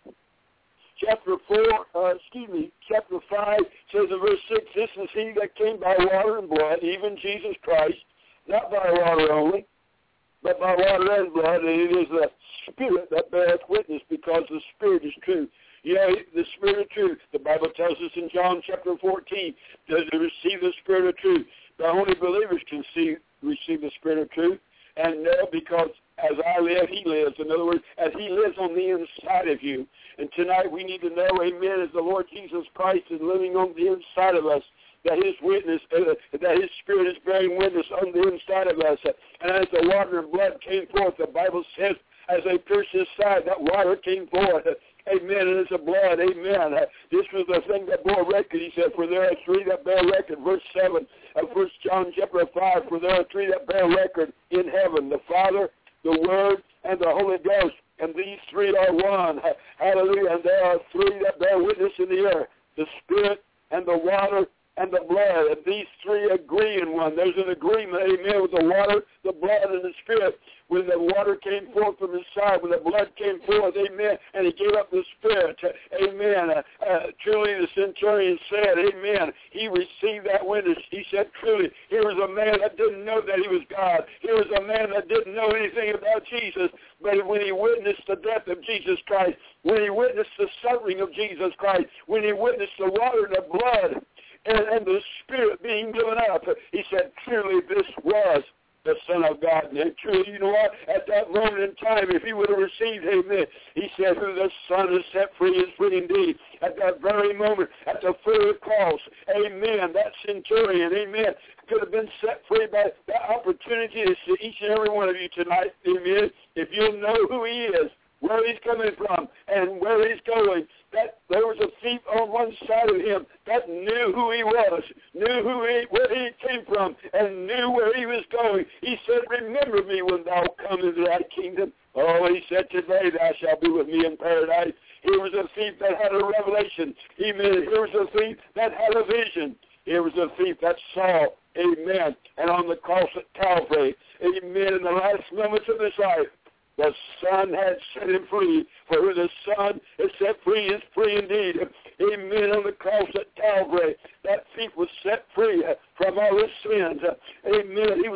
S6: chapter four, uh, excuse me, chapter five, says in verse six, this is he that came by water and blood, even Jesus Christ, not by water only, but by water and blood, and it is the Spirit that beareth witness, because the Spirit is true. You know, the Spirit of truth, the Bible tells us in John chapter fourteen, does it receive the Spirit of truth. The only believers can see, receive the Spirit of truth, and know because as I live, he lives. In other words, as he lives on the inside of you. And tonight we need to know, amen, as the Lord Jesus Christ is living on the inside of us, that his witness, uh, that his Spirit is bearing witness on the inside of us. And as the water and blood came forth, the Bible says, as they pierced his side, that water came forth. Amen. And it's a blood. Amen. Uh, this was the thing that bore record. He said, for there are three that bear record. Verse seven of First John chapter five, for there are three that bear record in heaven, the Father, the Word, and the Holy Ghost. And these three are one. Hallelujah. And there are three that bear witness in the earth, the Spirit and the water and the blood. And these three agree in one. There's an agreement, amen, with the water, the blood, and the Spirit. When the water came forth from his side, when the blood came forth, amen, and he gave up the Spirit, amen. Uh, uh, truly the centurion said, amen, he received that witness. He said, truly, here was a man that didn't know that he was God. Here was a man that didn't know anything about Jesus, but when he witnessed the death of Jesus Christ, when he witnessed the suffering of Jesus Christ, when he witnessed the water and the blood, and, and the Spirit being given up, he said, truly this was the Son of God. And truly, you know what? At that moment in time, if he would have received, amen, he said, who the Son is set free is free indeed. At that very moment, at the foot of the cross, amen, that centurion, amen, could have been set free by that opportunity to see each and every one of you tonight, amen. If you know who he is, where he's coming from, and where he's going, that there was a thief on one side of him that knew who he was, knew who he, where he came from, and knew where he was going. He said, remember me when thou come into thy kingdom. Oh, he said, today thou shalt be with me in paradise. Here was a thief that had a revelation. Amen. Here was a thief that had a vision. Here was a thief that saw, amen, and on the cross at Calvary, amen, in the last moments of his life, the Son had set him free. For who the Son is set free is free indeed. Amen. On the cross at Calvary, that thief was set free from all his sins. Amen. He was no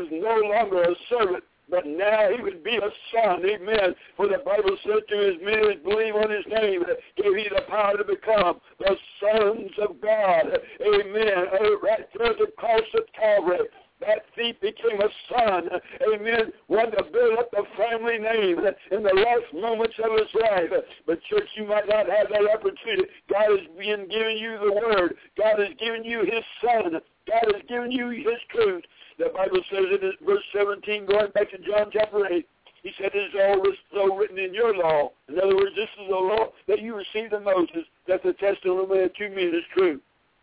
S6: longer a servant, but now he would be a son. Amen. For the Bible said to his men who believe on his name, gave he the power to become the sons of God. Amen. Oh, right there at the cross of Calvary, that thief became a son. Amen. One to build up the family name in the last moments of his life. But church, you might not have that opportunity. God has been giving you the word. God has given you his son. God has given you his truth. The Bible says in verse seventeen, going back to John chapter eight, he said, it is all so written in your law. In other words, this is the law that you received of Moses, that the testimony of two men is true.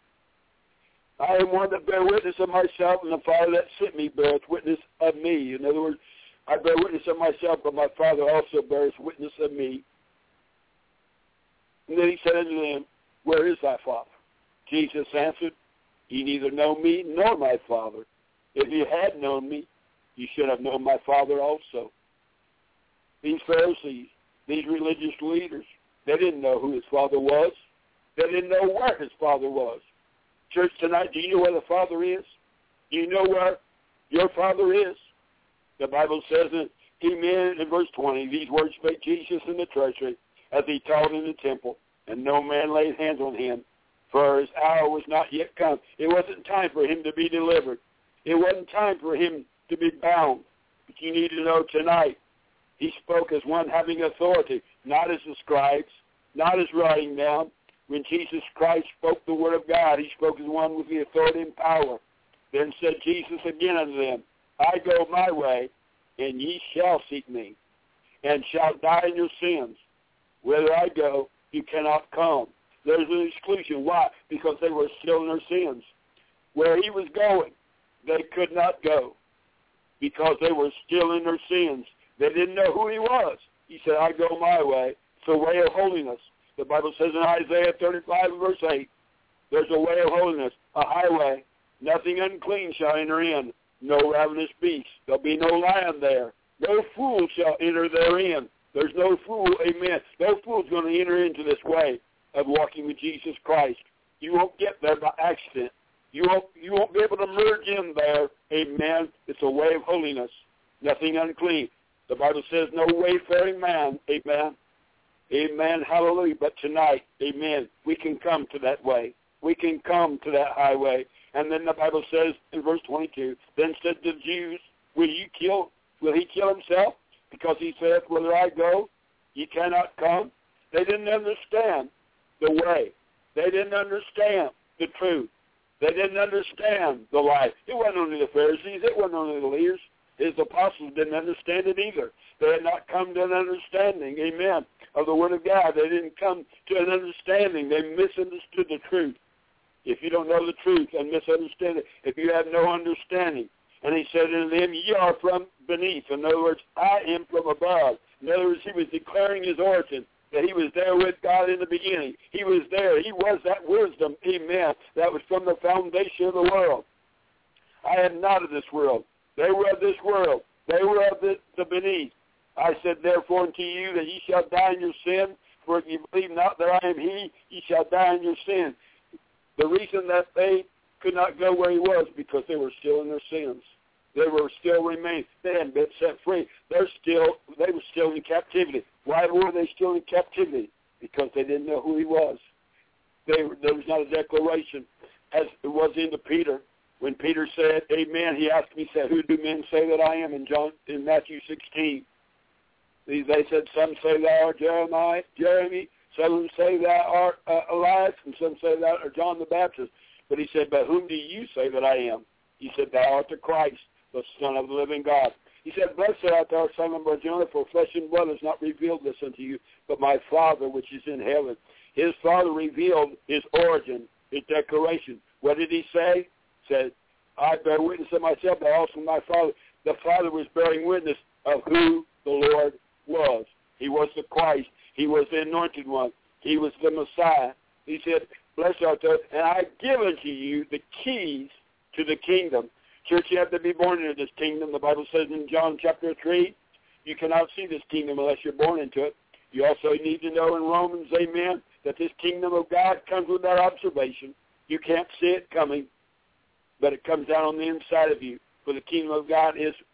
S6: I am one that bear witness of myself, and the Father that sent me beareth witness of me. In other words, I bear witness of myself, but my Father also bears witness of me. And then he said unto them, where is thy Father? Jesus answered, ye neither know me nor my Father. If you had known me, you should have known my Father also. These Pharisees, these religious leaders, they didn't know who his Father was. They didn't know where his Father was. Church, tonight, do you know where the Father is? Do you know where your Father is? The Bible says in, amen, in verse twenty, these words spake Jesus in the treasury as he taught in the temple, and no man laid hands on him, for his hour was not yet come. It wasn't time for him to be delivered. It wasn't time for him to be bound. But you need to know tonight, he spoke as one having authority, not as the scribes, not as writing down. When Jesus Christ spoke the word of God, he spoke as one with the authority and power. Then said Jesus again unto them, I go my way, and ye shall seek me, and shall die in your sins. Whither I go, you cannot come. There's an exclusion. Why? Because they were still in their sins. Where he was going, they could not go because they were still in their sins. They didn't know who he was. He said, I go my way. It's a way of holiness. The Bible says in Isaiah thirty-five, verse eight, there's a way of holiness, a highway. Nothing unclean shall enter in, no ravenous beast. There'll be no lion there. No fool shall enter therein. There's no fool, amen. No fool's going to enter into this way of walking with Jesus Christ. You won't get there by accident. You won't, you won't be able to merge in there, amen. It's a way of holiness, nothing unclean. The Bible says no wayfaring man, amen. Amen, hallelujah. But tonight, amen, we can come to that way. We can come to that highway. And then the Bible says in verse twenty-two, then said the Jews, will you kill, will he kill himself? Because he saith, whither I go, ye cannot come. They didn't understand the way. They didn't understand the truth. They didn't understand the life. It wasn't only the Pharisees. It wasn't only the leaders. His apostles didn't understand it either. They had not come to an understanding, amen, of the Word of God. They didn't come to an understanding. They misunderstood the truth. If you don't know the truth and misunderstand it, if you have no understanding. And he said unto them, ye are from beneath. In other words, I am from above. In other words, he was declaring his origin, that he was there with God in the beginning. He was there. He was that wisdom, amen, that was from the foundation of the world. I am not of this world. They were of this world. They were of the, the beneath. I said, therefore, unto you that ye shall die in your sin, for if you believe not that I am he, ye shall die in your sin. The reason that they could not go where he was, because they were still in their sins. They were still remaining. They hadn't been set free. They're still, they were still in captivity. Why were they still in captivity? Because they didn't know who he was. They, there was not a declaration, as it was into Peter. When Peter said, amen, he asked me, said, who do men say that I am? In John, in Matthew sixteen. They said, some say thou art Jeremiah, Jeremy, some say thou art uh, Elias, and some say thou art John the Baptist. But he said, but whom do you say that I am? He said, thou art the Christ, the Son of the living God. He said, blessed art thou, Simon Bar-Jonah, for flesh and blood has not revealed this unto you, but my Father which is in heaven. His Father revealed his origin, his declaration. What did he say? He said, I bear witness of myself, but also my Father. The Father was bearing witness of who the Lord was. He was the Christ. He was the anointed one. He was the Messiah. He said, blessed art thou, and I give unto you the keys to the kingdom. Church, you have to be born into this kingdom. The Bible says in John chapter three, you cannot see this kingdom unless you're born into it. You also need to know in Romans, amen, that this kingdom of God comes without observation. You can't see it coming, but it comes down on the inside of you. For the kingdom of God is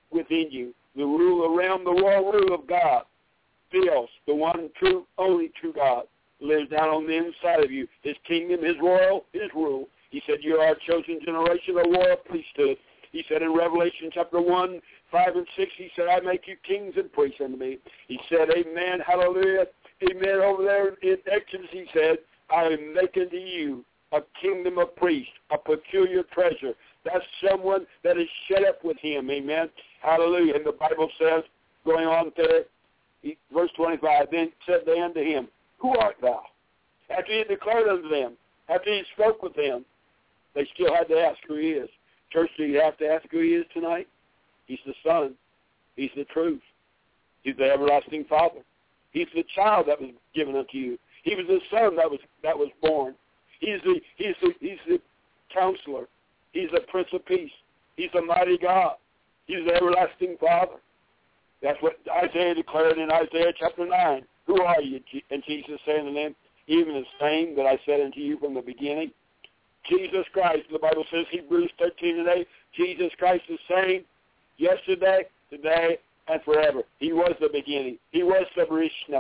S6: within you. The rule around the royal rule of God. Theos, the one true, only true God, lives down on the inside of you. His kingdom, his royal, his rule. He said, you are a chosen generation, a royal priesthood. He said in Revelation chapter one, five and six, he said, I make you kings and priests unto me. He said, amen, hallelujah, amen. Over there in Exodus, he said, I am making to you a kingdom of priests, a peculiar treasure. That's someone that is shut up with him, amen. Hallelujah. And the Bible says, going on there, verse twenty-five, then said they unto him, who art thou? After he had declared unto them, after he spoke with them, they still had to ask who he is. Church, do you have to ask who he is tonight? He's the Son. He's the truth. He's the everlasting Father. He's the child that was given unto you. He was the Son that was that was born. He's the he's the he's the Counselor. He's the Prince of Peace. He's the mighty God. He's the everlasting Father. That's what Isaiah declared in Isaiah chapter nine. Who are you? And Jesus said unto them, even the same that I said unto you from the beginning. Jesus Christ, the Bible says, Hebrews thirteen and eight, Jesus Christ is the same yesterday, today, and forever. He was the beginning. He was the Bereshith.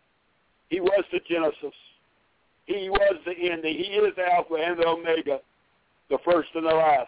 S6: He was the Genesis. He was the ending. He is the Alpha and the Omega, the first and the last.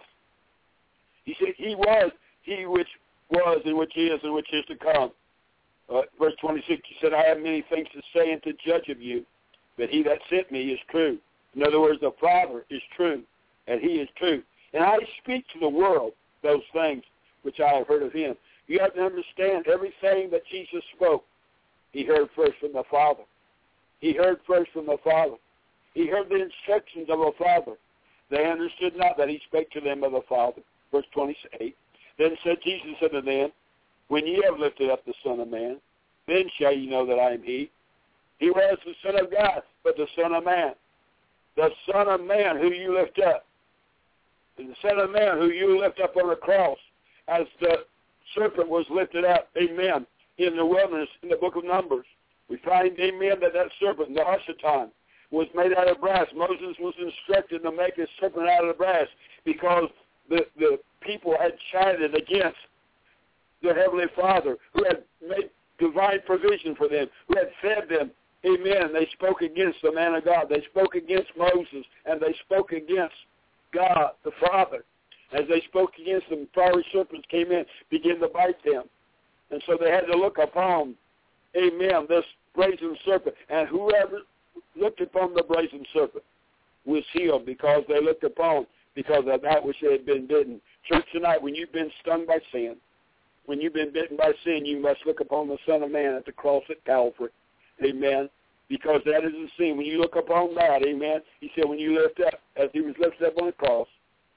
S6: He said, he was, he which was and which is and which is to come. Uh, verse twenty-six, he said, I have many things to say and to judge of you, but he that sent me is true. In other words, the Father is true, and he is true. And I speak to the world those things which I have heard of him. You have to understand everything that Jesus spoke, he heard first from the Father. He heard first from the Father. He heard the instructions of the Father. They understood not that he spake to them of the Father. Verse twenty-eight, then said Jesus unto them, when ye have lifted up the Son of Man, then shall ye know that I am he. He was the Son of God, but the Son of Man. The Son of Man who you lift up. The Son of Man who you lift up on the cross as the serpent was lifted up, amen, in the wilderness in the book of Numbers. We find, amen, that that serpent, the Hashatan, was made out of brass. Moses was instructed to make a serpent out of brass because the, the people had chided against the Heavenly Father who had made divine provision for them, who had fed them. Amen. They spoke against the man of God. They spoke against Moses, and they spoke against God, the Father. As they spoke against them, fiery serpents came in, began to bite them. And so they had to look upon, amen, this brazen serpent. And whoever looked upon the brazen serpent was healed because they looked upon, because of that which they had been bitten. Church, tonight, when you've been stung by sin, when you've been bitten by sin, you must look upon the Son of Man at the cross at Calvary. Amen. Because that is the sin. When you look upon that, amen, he said, when you lift up, as he was lifted up on the cross,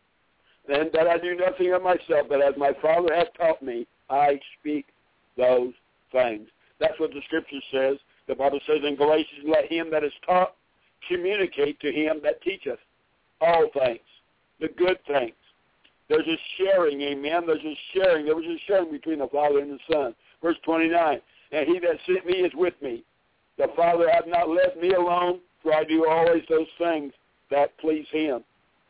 S6: then that I do nothing of myself, but as my Father hath taught me, I speak those things. That's what the Scripture says. The Bible says in Galatians, let him that is taught communicate to him that teacheth all things, the good things. There's a sharing, amen. There's a sharing. There was a sharing between the Father and the Son. Verse twenty-nine, and he that sent me is with me. The Father hath not left me alone, for I do always those things that please him.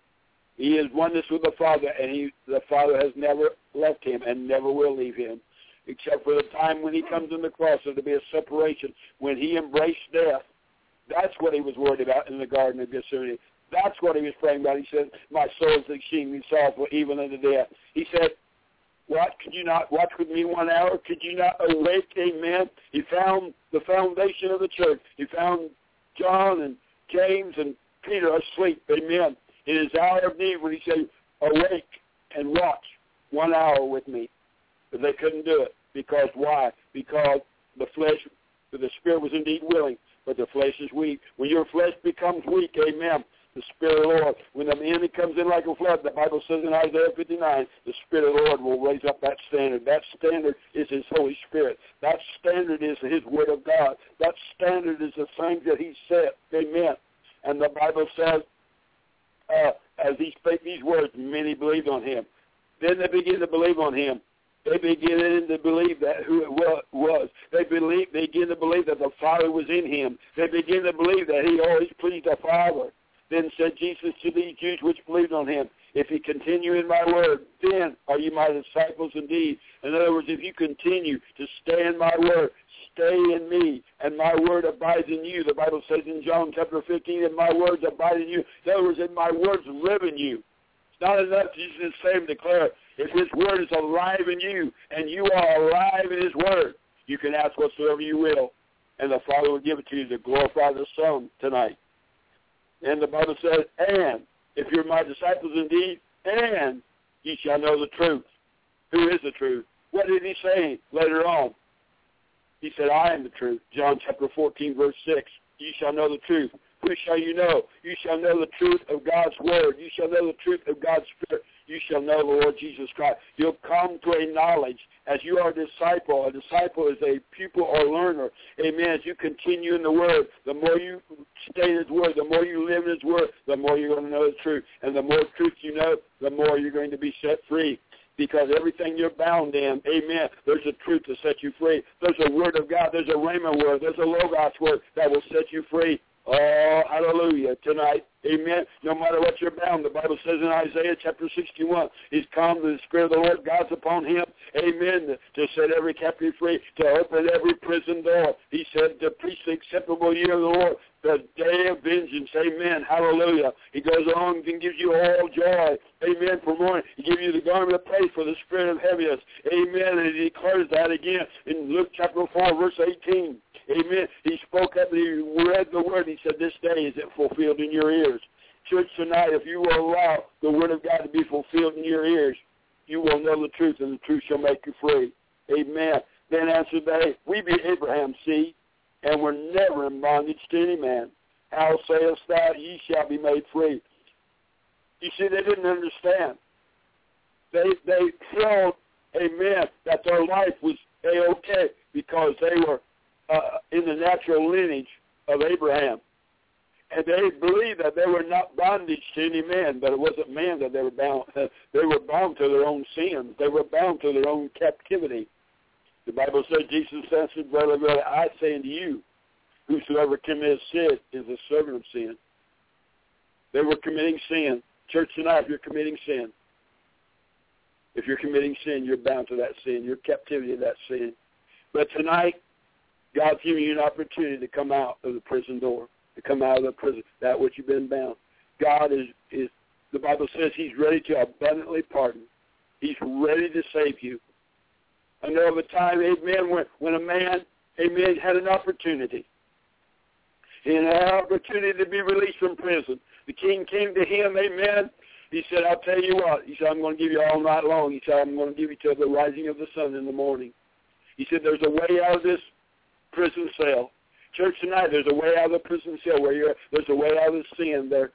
S6: He is oneness with the Father, and he, the Father has never left him and never will leave him, except for the time when he comes on the cross. There will be a separation. When he embraced death, that's what he was worried about in the Garden of Gethsemane. That's what he was praying about. He said, my soul is exceedingly sorrowful, even unto death. He said, what, could you not watch with me one hour? Could you not awake? Amen. He found the foundation of the church. He found John and James and Peter asleep. Amen. In his hour of need, when he said, awake and watch one hour with me. But they couldn't do it. Because why? Because the flesh, the spirit was indeed willing, but the flesh is weak. When your flesh becomes weak, amen, the Spirit of the Lord, when the enemy comes in like a flood, the Bible says in Isaiah fifty-nine, the Spirit of the Lord will raise up that standard. That standard is his Holy Spirit. That standard is his Word of God. That standard is the things that he said. Amen. And the Bible says, uh, as he spake these words, many believed on him. Then they began to believe on him. They began to believe that who it was. They believe, they began to believe that the Father was in him. They began to believe that he always pleased the Father. Then said Jesus to these Jews which believed on him, if you continue in my word, then are you my disciples indeed. In other words, if you continue to stay in my word, stay in me, and my word abides in you. The Bible says in John chapter fifteen, and my words abide in you. In other words, if my words live in you. It's not enough to just say and declare. If his word is alive in you, and you are alive in his word, you can ask whatsoever you will, and the Father will give it to you to glorify the Son tonight. And the Bible says, and if you're my disciples indeed, and ye shall know the truth. Who is the truth? What did he say later on? He said, I am the truth. John chapter fourteen, verse six. Ye shall know the truth. Who shall you know? You shall know the truth of God's word. You shall know the truth of God's Spirit. You shall know the Lord Jesus Christ. You'll come to a knowledge as you are a disciple. A disciple is a pupil or learner. Amen. As you continue in the word, the more you stay in his word, the more you live in his word, the more you're going to know the truth. And the more truth you know, the more you're going to be set free. Because everything you're bound in, amen, there's a truth to set you free. There's a word of God. There's a rhema word. There's a logos word that will set you free. Oh, hallelujah, tonight. Amen. No matter what you're bound, the Bible says in Isaiah chapter sixty-one, he's come, the Spirit of the Lord God's upon him. Amen. To set every captive free, to open every prison door. He said, to preach the acceptable year of the Lord, the day of vengeance. Amen. Hallelujah. He goes on and gives you all joy. Amen. For morning. He gives you the garment of praise for the spirit of heaviness. Amen. And he declares that again in Luke chapter four, verse eighteen. Amen. He spoke up and he read the word. He said, this day is it fulfilled in your ears. Church, tonight, if you will allow the word of God to be fulfilled in your ears, you will know the truth, and the truth shall make you free. Amen. Then answered they, we be Abraham's seed, and were never in bondage to any man. How sayest thou, ye shall be made free? You see, they didn't understand. They they felt, amen, that their life was A-okay because they were uh, in the natural lineage of Abraham. And they believed that they were not bondage to any man, but it wasn't man that they were bound. They were bound to their own sins. They were bound to their own captivity. The Bible says, Jesus answered, verily, verily, I say unto you, whosoever commits sin is a servant of sin. They were committing sin. Church, tonight, if you're committing sin, if you're committing sin, you're bound to that sin. You're captivity of that sin. But tonight, God's giving you an opportunity to come out of the prison door, to come out of the prison, that which you've been bound. God is, is the Bible says he's ready to abundantly pardon. He's ready to save you. I know of a time, amen, when, when a man, amen, had an opportunity. He had an opportunity to be released from prison. The king came to him, amen. He said, I'll tell you what. He said, I'm going to give you all night long. He said, I'm going to give you till the rising of the sun in the morning. He said, there's a way out of this prison cell. Church, tonight, there's a way out of the prison cell where you're, there's a way out of the sin there.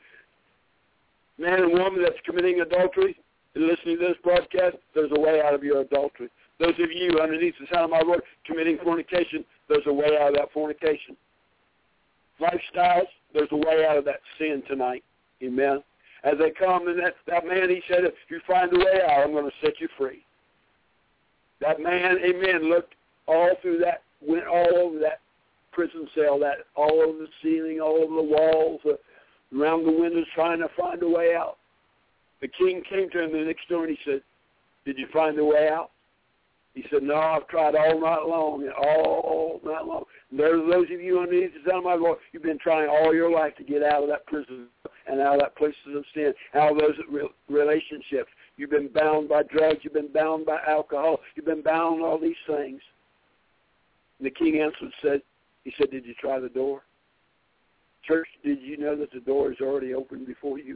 S6: Man and woman that's committing adultery and listening to this broadcast, there's a way out of your adultery. Those of you underneath the sound of my voice committing fornication, there's a way out of that fornication. Lifestyles, there's a way out of that sin tonight. Amen. As they come, and that, that man, he said, if you find a way out, I'm going to set you free. That man, amen, looked all through that, went all over that prison cell, that all over the ceiling, all over the walls, uh, around the windows, trying to find a way out. The king came to him the next door, and he said, did you find a way out? He said, no, I've tried all night long, all night long. And there's those of you underneath the sound of my voice, you've been trying all your life to get out of that prison and out of that places of sin, out of those relationships. You've been bound by drugs. You've been bound by alcohol. You've been bound by all these things. And the king answered, said, he said, did you try the door? Church, did you know that the door is already open before you?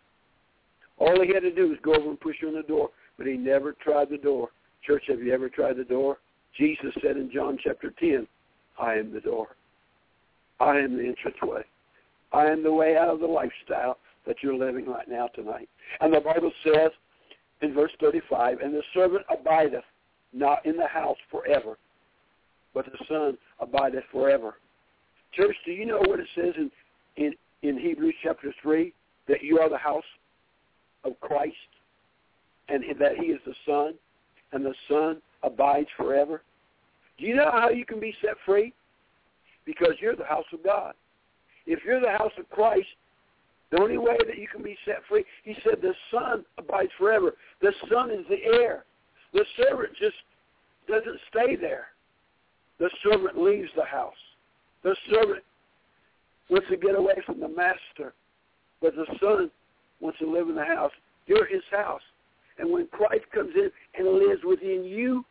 S6: All he had to do was go over and push on the door, but he never tried the door. Church, have you ever tried the door? Jesus said in John chapter ten, I am the door. I am the entranceway. I am the way out of the lifestyle that you're living right now tonight. And the Bible says in verse thirty-five, and the servant abideth not in the house forever, but the Son abideth forever. Church, do you know what it says in, in, in Hebrews chapter three, that you are the house of Christ, and that he is the Son, and the Son abides forever? Do you know how you can be set free? Because you're the house of God. If you're the house of Christ, The only way that you can be set free, he said, the Son abides forever. The Son is the heir. The servant just doesn't stay there. The servant leaves the house. The servant wants to get away from the master. But the Son wants to live in the house. You're his house. And when Christ comes in and lives within you,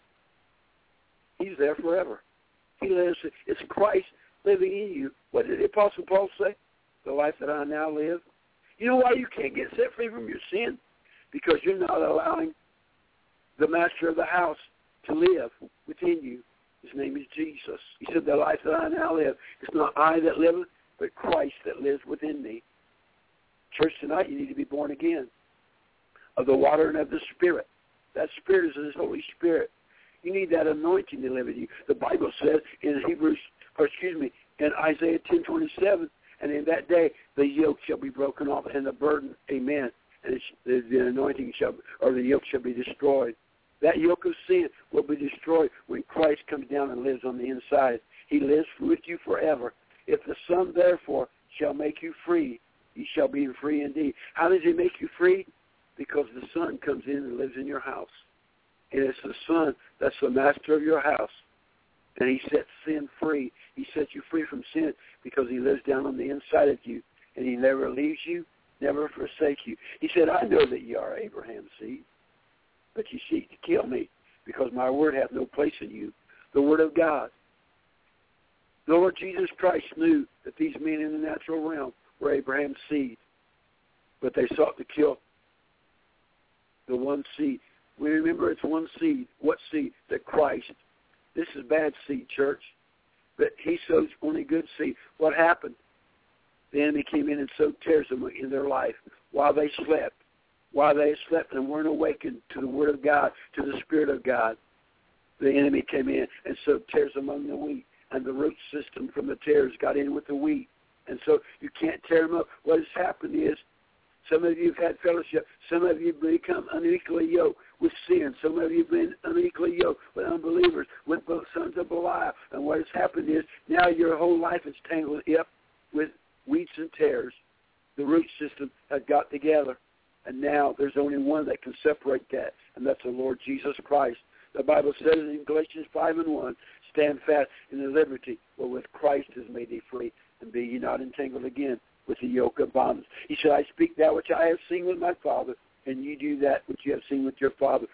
S6: he's there forever. He lives. It's Christ living in you. What did the Apostle Paul say? The life that I now live. You know why you can't get set free from your sin? Because you're not allowing the master of the house to live within you. His name is Jesus. He said, the life that I now live, it's not I that liveth, but Christ that lives within me. Church, tonight you need to be born again of the water and of the Spirit. That Spirit is his Holy Spirit. You need that anointing to live in you. The Bible says in Hebrews, or excuse me, in Isaiah ten twenty-seven, and in that day the yoke shall be broken off and the burden, amen, and it's, the, the anointing shall, or the yoke shall be destroyed. That yoke of sin will be destroyed when Christ comes down and lives on the inside. He lives with you forever. If the Son, therefore, shall make you free, you shall be free indeed. How does he make you free? Because the Son comes in and lives in your house. And it's the Son that's the master of your house. And he sets sin free. He sets you free from sin because he lives down on the inside of you. And he never leaves you, never forsakes you. He said, I know that you are Abraham's seed, but you seek to kill me because my word hath no place in you. The word of God. The Lord Jesus Christ knew that these men in the natural realm were Abraham's seed, but they sought to kill the one seed. We remember it's one seed. What seed? The Christ. This is bad seed, church. But he sows only good seed. What happened? The enemy came in and sowed tares in their life while they slept. While they slept and weren't awakened to the Word of God, to the Spirit of God, the enemy came in and sowed tares among the wheat. And the root system from the tares got in with the wheat. And so you can't tear them up. What has happened is some of you have had fellowship. Some of you have become unequally yoked with sin. Some of you have been unequally yoked with unbelievers, with both sons of Belial. And what has happened is now your whole life is tangled up with wheats and tares. The root system has got together. And now there's only one that can separate that, and that's the Lord Jesus Christ. The Bible says in Galatians five and one, stand fast in the liberty wherewith Christ has made thee free, and be ye not entangled again with the yoke of bondage. He said, I speak that which I have seen with my Father, and you do that which you have seen with your father.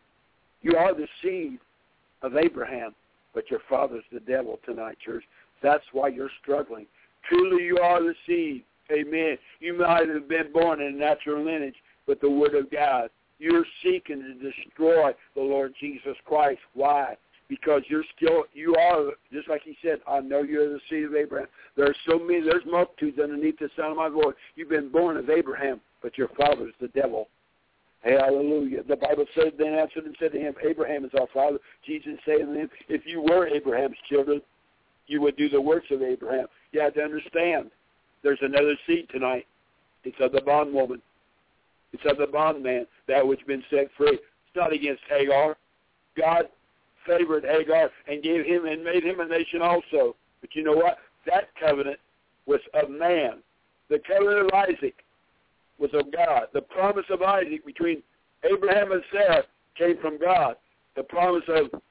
S6: You are the seed of Abraham, but your father's the devil tonight, church. That's why you're struggling. Truly you are the seed. Amen. You might have been born in a natural lineage, but the Word of God. You're seeking to destroy the Lord Jesus Christ. Why? Because you're still, you are, just like he said, I know you're the seed of Abraham. There are so many, there's multitudes underneath the sound of my voice. You've been born of Abraham, but your father's the devil. Hallelujah. The Bible said, then answered and said to him, Abraham is our father. Jesus said to him, if you were Abraham's children, you would do the works of Abraham. You have to understand, there's another seed tonight. It's of the bondwoman. It's of the bondman, that which has been set free. It's not against Hagar. God favored Hagar and gave him and made him a nation also. But you know what? That covenant was of man. The covenant of Isaac was of God. The promise of Isaac between Abraham and Sarah came from God. The promise of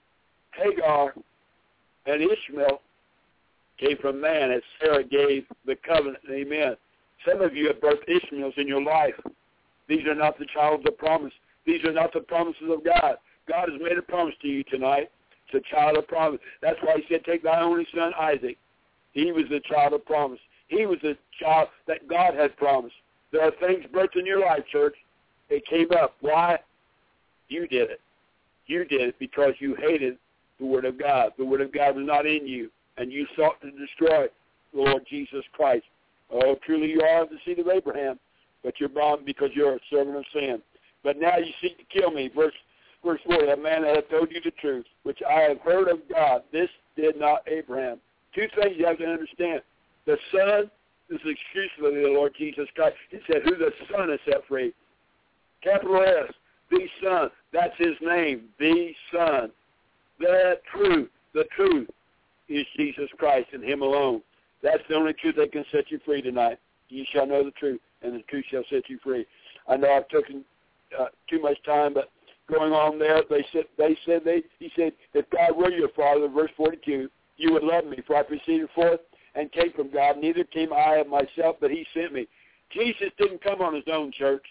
S6: Hagar and Ishmael came from man as Sarah gave the covenant. Amen. Some of you have birthed Ishmaels in your life. These are not the child of promise. These are not the promises of God. God has made a promise to you tonight. It's a child of promise. That's why he said, take thy only son, Isaac. He was the child of promise. He was the child that God had promised. There are things birthed in your life, church. It came up. Why? You did it. You did it because you hated the Word of God. The Word of God was not in you, and you sought to destroy the Lord Jesus Christ. Oh, truly you are the seed of Abraham, but you're bound because you're a servant of sin. But now you seek to kill me. Verse verse four, that man that hath told you the truth, which I have heard of God, this did not Abraham. Two things you have to understand. The Son is exclusively the Lord Jesus Christ. It said who the Son has set free. Capital S, the Son. That's his name, the Son. The truth, the truth is Jesus Christ and him alone. That's the only truth that can set you free tonight. You shall know the truth, and the truth shall set you free. I know I've taken uh, too much time, but going on there, they said, they said, they, he said, if God were your Father, verse forty-two, you would love me, for I proceeded forth and came from God. Neither came I of myself, but he sent me. Jesus didn't come on his own, church.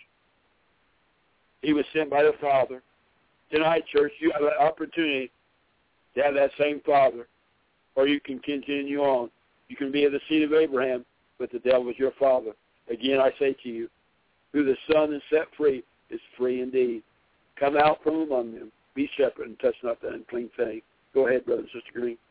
S6: He was sent by the Father. Tonight, church, you have an opportunity to have that same Father, or you can continue on. You can be of the seed of Abraham, but the devil is your father. Again, I say to you, who the Son is set free is free indeed. Come out from among them. Be separate and touch not that unclean thing. Go ahead, Brother and Sister Green.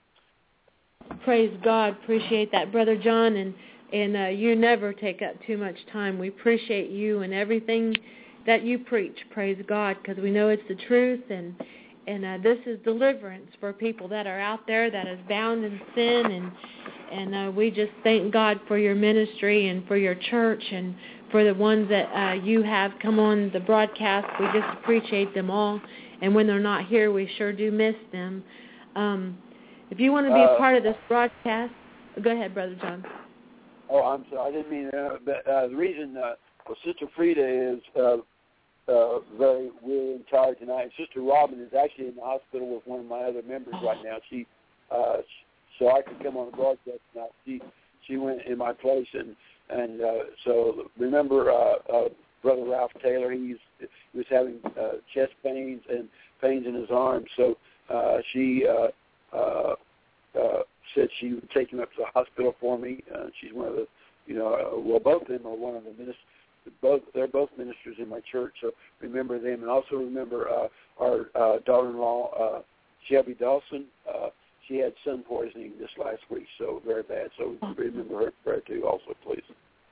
S4: Praise God. Appreciate that, Brother John. And, and uh, you never take up too much time. We appreciate you and everything that you preach. Praise God, because we know it's the truth. And, and uh, this is deliverance for people that are out there that is bound in sin. And, and uh, we just thank God for your ministry and for your church and for the ones that uh, you have come on the broadcast. We just appreciate them all. And when they're not here, we sure do miss them. Um, if you want to be
S6: uh,
S4: a part of this broadcast, go ahead, Brother John.
S6: Oh, I'm sorry. I didn't mean that. But uh, the reason uh, well, Sister Frida is uh, uh, very weary and tired tonight. Sister Robin is actually in the hospital with one of my other members right now. She, uh, so I could come on the broadcast tonight. She, she went in my place, and and uh, so remember uh, uh, Brother Ralph Taylor. He's he was having uh, chest pains and pains in his arms. So uh, she. Uh, Uh, uh, said she would take him up to the hospital for me. Uh, she's one of the, you know, uh, well, both of them are one of the ministers. Both they're both ministers in my church, so remember them, and also remember uh, our uh, daughter-in-law uh, Shelby Dawson. Uh, she had sun poisoning this last week, so very bad. So remember her in prayer too, also, please.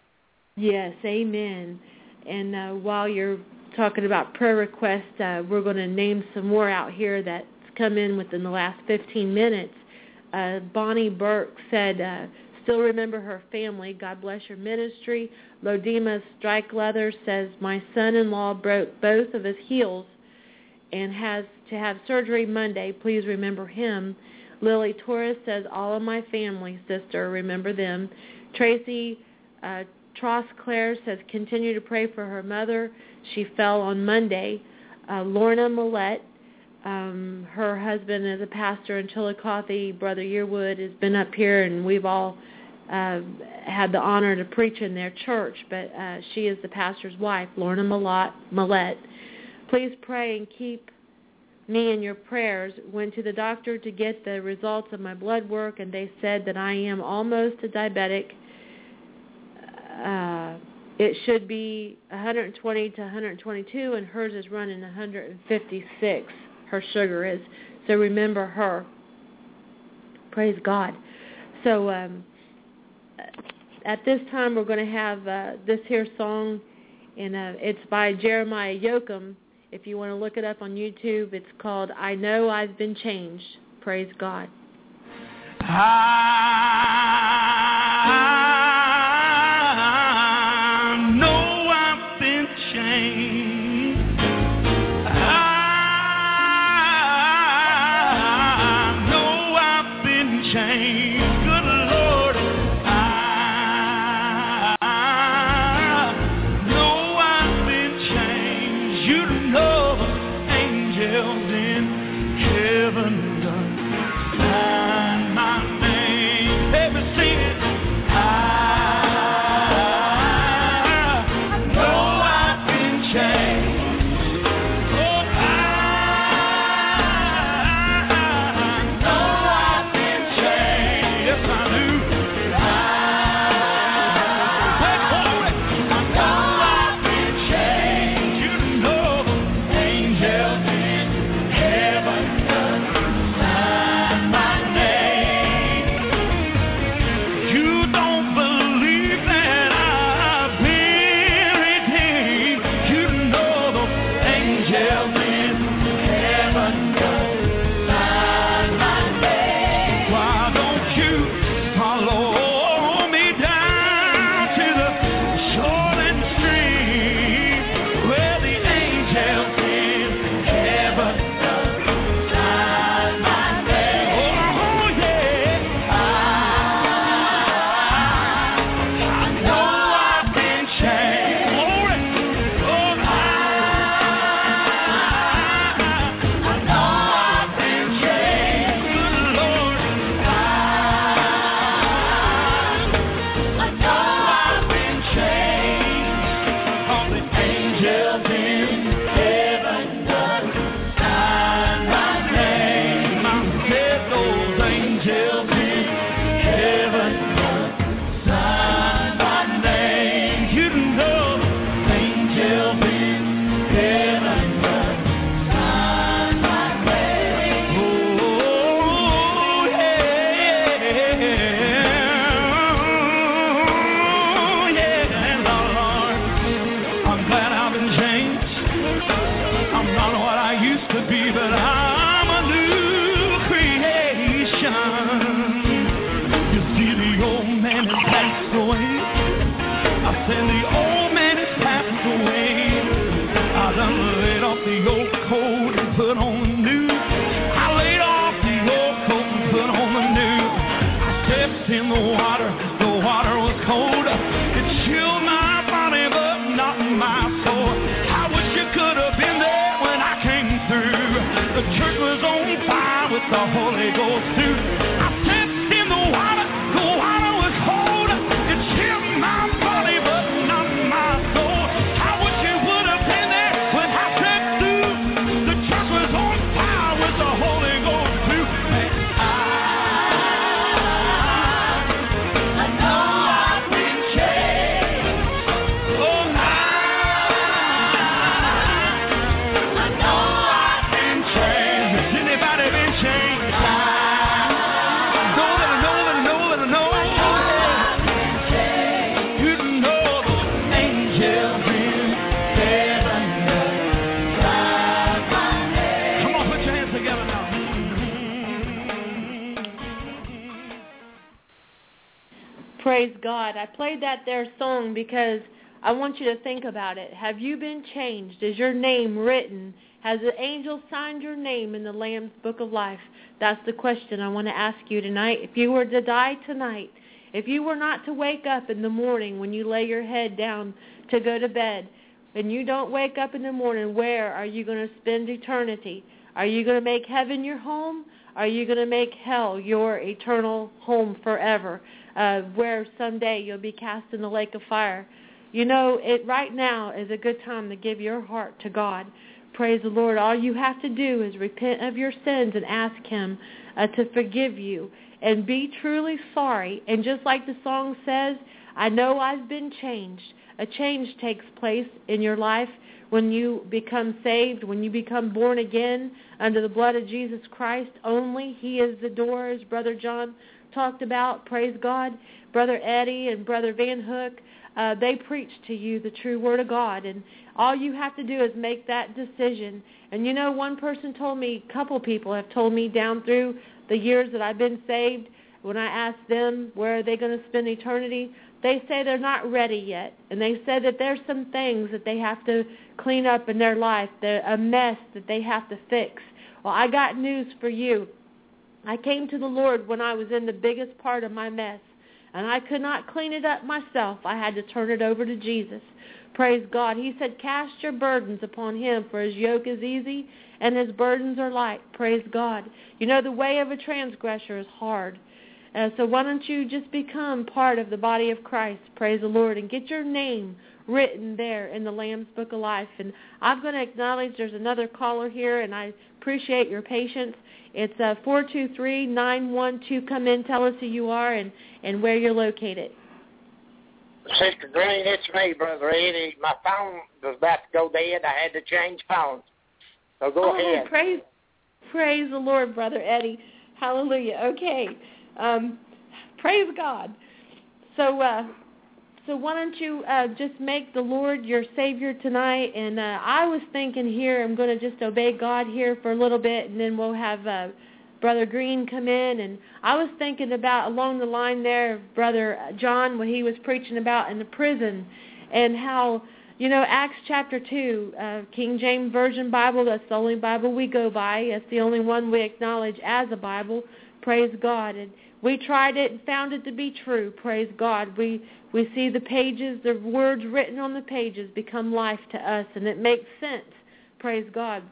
S4: Yes, amen. And uh, while you're talking about prayer requests, uh, we're going to name some more out here that come in within the last fifteen minutes. Uh, Bonnie Burke said, uh, still remember her family. God bless your ministry. Lodima Strike Leather says, my son-in-law broke both of his heels and has to have surgery Monday. Please remember him. Lily Torres says, all of my family, sister, remember them. Tracy uh, Trosclair says, continue to pray for her mother. She fell on Monday. Uh, Lorna Millette, Um, her husband is a pastor in Chillicothe. Brother Yearwood has been up here, and we've all uh, had the honor to preach in their church, but uh, she is the pastor's wife, Lorna Millette. Please pray and keep me in your prayers. Went to the doctor to get the results of my blood work, and they said that I am almost a diabetic. Uh, it should be one twenty to one twenty-two, and hers is running one fifty-six. Her sugar is. So remember her. Praise God. So um, at this time we're going to have uh, this here song, and uh, it's by Jeremiah Yoakum. If you want to look it up on YouTube, it's called I Know I've Been Changed. Praise God.
S8: I know I've been changed.
S9: Change.
S8: angels in heaven doth sign my name. I said those angels in heaven doth sign my name. You know angels in heaven doth sign my name. Oh, yeah, yeah, Lord. I'm glad I've been changed. I'm not what I used to be, but I'm a new creation. You see, the old man has passed away. I said the old man has passed away. I done laid off the old coat and put on the new. I laid off the old coat and put on the new. I stepped in the water. The water was cold. It chilled my body, but not my soul. I wish you could have been there when I came through. The church was on fire with the Holy Ghost too. I stepped in the water. The water was cold. It chilled my body, but not my soul. I wish you would have been there when I stepped through. The church was on fire with the Holy Ghost too. And I, I know I've been changed. Oh, I, I know I've been changed. Has anybody been changed? I know that I know that I know that I know. You know the angels in heaven sign my name. Come on, put your hands together now.
S4: Praise God. I played that there song because I want you to think about it. Have you been changed? Is your name written? Has the angel signed your name in the Lamb's Book of Life? That's the question I want to ask you tonight. If you were to die tonight, if you were not to wake up in the morning when you lay your head down to go to bed, and you don't wake up in the morning, where are you going to spend eternity? Are you going to make heaven your home? Are you going to make hell your eternal home forever, uh, where someday you'll be cast in the lake of fire? You know, it right now is a good time to give your heart to God. Praise the Lord. All you have to do is repent of your sins and ask Him uh, to forgive you and be truly sorry. And just like the song says, I know I've been changed. A change takes place in your life when you become saved, when you become born again under the blood of Jesus Christ only. He is the door, as Brother John talked about. Praise God. Brother Eddie and Brother Van Hook, uh, they preach to you the true Word of God. And all you have to do is make that decision. And you know, one person told me, a couple people have told me down through the years that I've been saved, when I asked them where are they going to spend eternity, they say they're not ready yet. And they said that there's some things that they have to clean up in their life, they're a mess that they have to fix. Well, I got news for you. I came to the Lord when I was in the biggest part of my mess, and I could not clean it up myself. I had to turn it over to Jesus. Praise God. He said, cast your burdens upon Him, for His yoke is easy and His burdens are light. Praise God. You know, the way of a transgressor is hard. Uh, so why don't you just become part of the body of Christ, praise the Lord, and get your name written there in the Lamb's Book of Life. And I'm going to acknowledge there's another caller here, and I appreciate your patience. It's uh, four two three, nine one two. Come in, tell us who you are and, and where you're located.
S5: Sister Green, it's me, Brother Eddie. My phone was about to go dead. I had to change phones. So go
S4: oh,
S5: ahead.
S4: Praise, praise the Lord, Brother Eddie. Hallelujah. Okay. Um, praise God. So, uh, so why don't you uh, just make the Lord your Savior tonight? And uh, I was thinking here, I'm going to just obey God here for a little bit, and then we'll have uh, Brother Green come in. And I was thinking about along the line there of Brother John, what he was preaching about in the prison, and how, you know, Acts chapter two, uh, King James Version Bible, that's the only Bible we go by. That's the only one we acknowledge as a Bible. Praise God. And we tried it and found it to be true. Praise God. We we see the pages, the words written on the pages become life to us, and it makes sense. Praise God.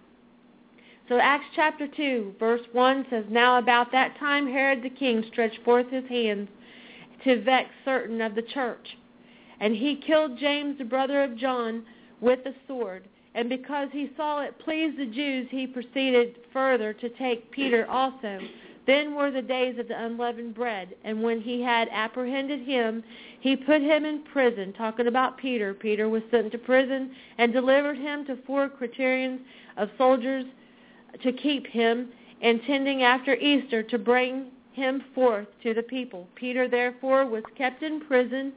S4: So Acts chapter two, verse one says, Now about that time Herod the king stretched forth his hands to vex certain of the church. And he killed James, the brother of John, with the sword. And because he saw it pleased the Jews, he proceeded further to take Peter also. Then were the days of the unleavened bread, and when he had apprehended him, he put him in prison. Talking about Peter, Peter was sent to prison and delivered him to four quaternions of soldiers to keep him, intending after Easter to bring him forth to the people. Peter therefore was kept in prison,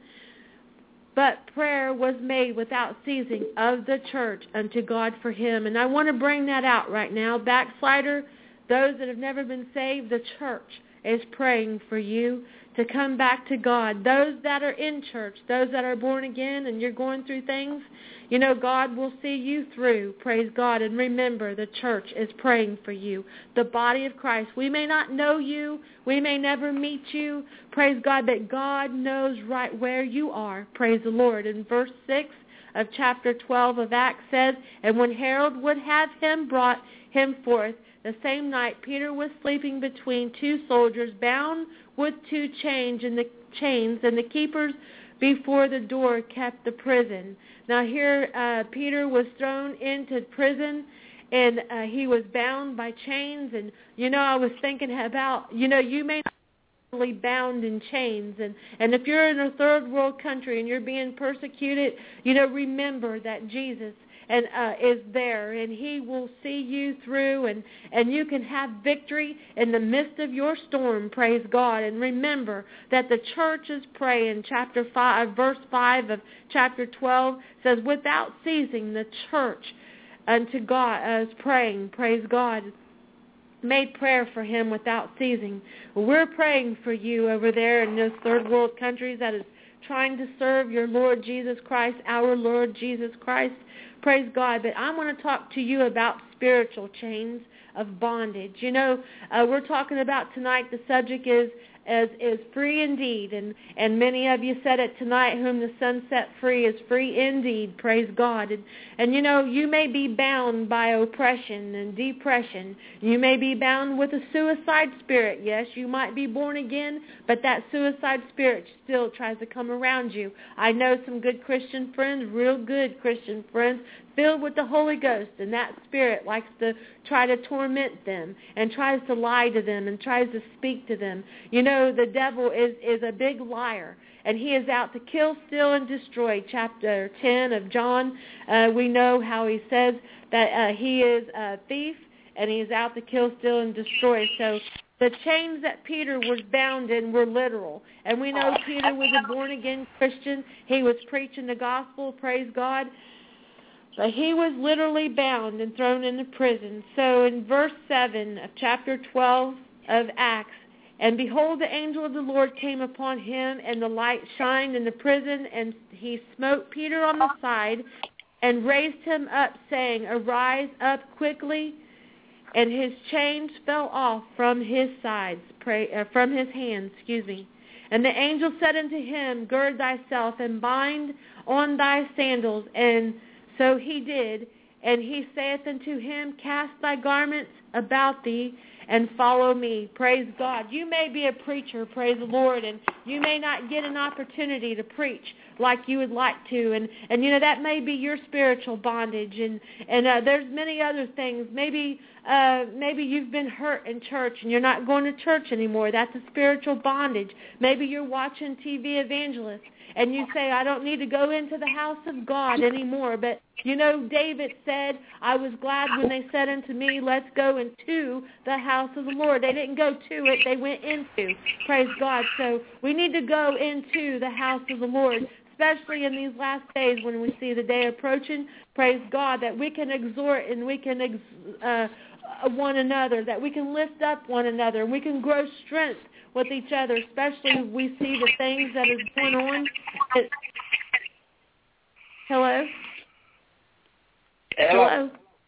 S4: but prayer was made without ceasing of the church unto God for him. And I want to bring that out right now. Backslider, those that have never been saved, the church is praying for you to come back to God. Those that are in church, those that are born again and you're going through things, you know, God will see you through. Praise God. And remember, the church is praying for you. The body of Christ. We may not know you. We may never meet you. Praise God. But God knows right where you are. Praise the Lord. In verse six of chapter twelve of Acts says, and when Herod would have him brought him forth, the same night Peter was sleeping between two soldiers, bound with two chains, and the chains, and the keepers before the door kept the prison. Now here uh, Peter was thrown into prison, and uh, he was bound by chains. And you know, I was thinking about, you know, you may not be bound in chains, and and if you're in a third world country and you're being persecuted, you know, remember that Jesus and uh, is there, and he will see you through, and, and you can have victory in the midst of your storm, praise God. And remember that the church is praying. Chapter five, verse five of chapter twelve says, without ceasing, the church unto God is praying, praise God. Made prayer for him without ceasing. We're praying for you over there in those third world countries that is trying to serve your Lord Jesus Christ, our Lord Jesus Christ. Praise God. But I want to talk to you about spiritual chains of bondage. You know, uh, we're talking about tonight, the subject is as is free indeed. And, and many of you said it tonight, whom the Son set free is free indeed. Praise God. And, and you know, you may be bound by oppression and depression. You may be bound with a suicide spirit. Yes, you might be born again, but that suicide spirit still tries to come around you. I know some good Christian friends, real good Christian friends, filled with the Holy Ghost, and that spirit likes to try to torment them and tries to lie to them and tries to speak to them. You know, the devil is, is a big liar, and he is out to kill, steal, and destroy. Chapter ten of John, uh, we know how he says that uh, he is a thief, and he is out to kill, steal, and destroy. So the chains that Peter was bound in were literal. And we know Peter was a born-again Christian. He was preaching the gospel, praise God. But he was literally bound and thrown into prison. So in verse seven of chapter twelve of Acts, and behold, the angel of the Lord came upon him, and the light shined in the prison, and he smote Peter on the side and raised him up, saying, arise up quickly. And his chains fell off from his sides, pray, uh, from his hands, excuse me. And the angel said unto him, gird thyself and bind on thy sandals. And so he did, and he saith unto him, cast thy garments about thee, and follow me. Praise God. You may be a preacher, praise the Lord, and you may not get an opportunity to preach like you would like to, and, and you know, that may be your spiritual bondage, and, and uh, there's many other things. Maybe uh, maybe you've been hurt in church, and you're not going to church anymore. That's a spiritual bondage. Maybe you're watching T V evangelists, and you say, I don't need to go into the house of God anymore. But, you know, David said, I was glad when they said unto me, let's go into the house of the Lord. They didn't go to it, they went into. Praise God. So we need to go into the house of the Lord, especially in these last days when we see the day approaching. Praise God, that we can exhort and we can ex- uh, one another, that we can lift up one another, and we can grow strength with each other, especially if we see the things that are going on. It, hello?
S5: Hello.
S4: Hello?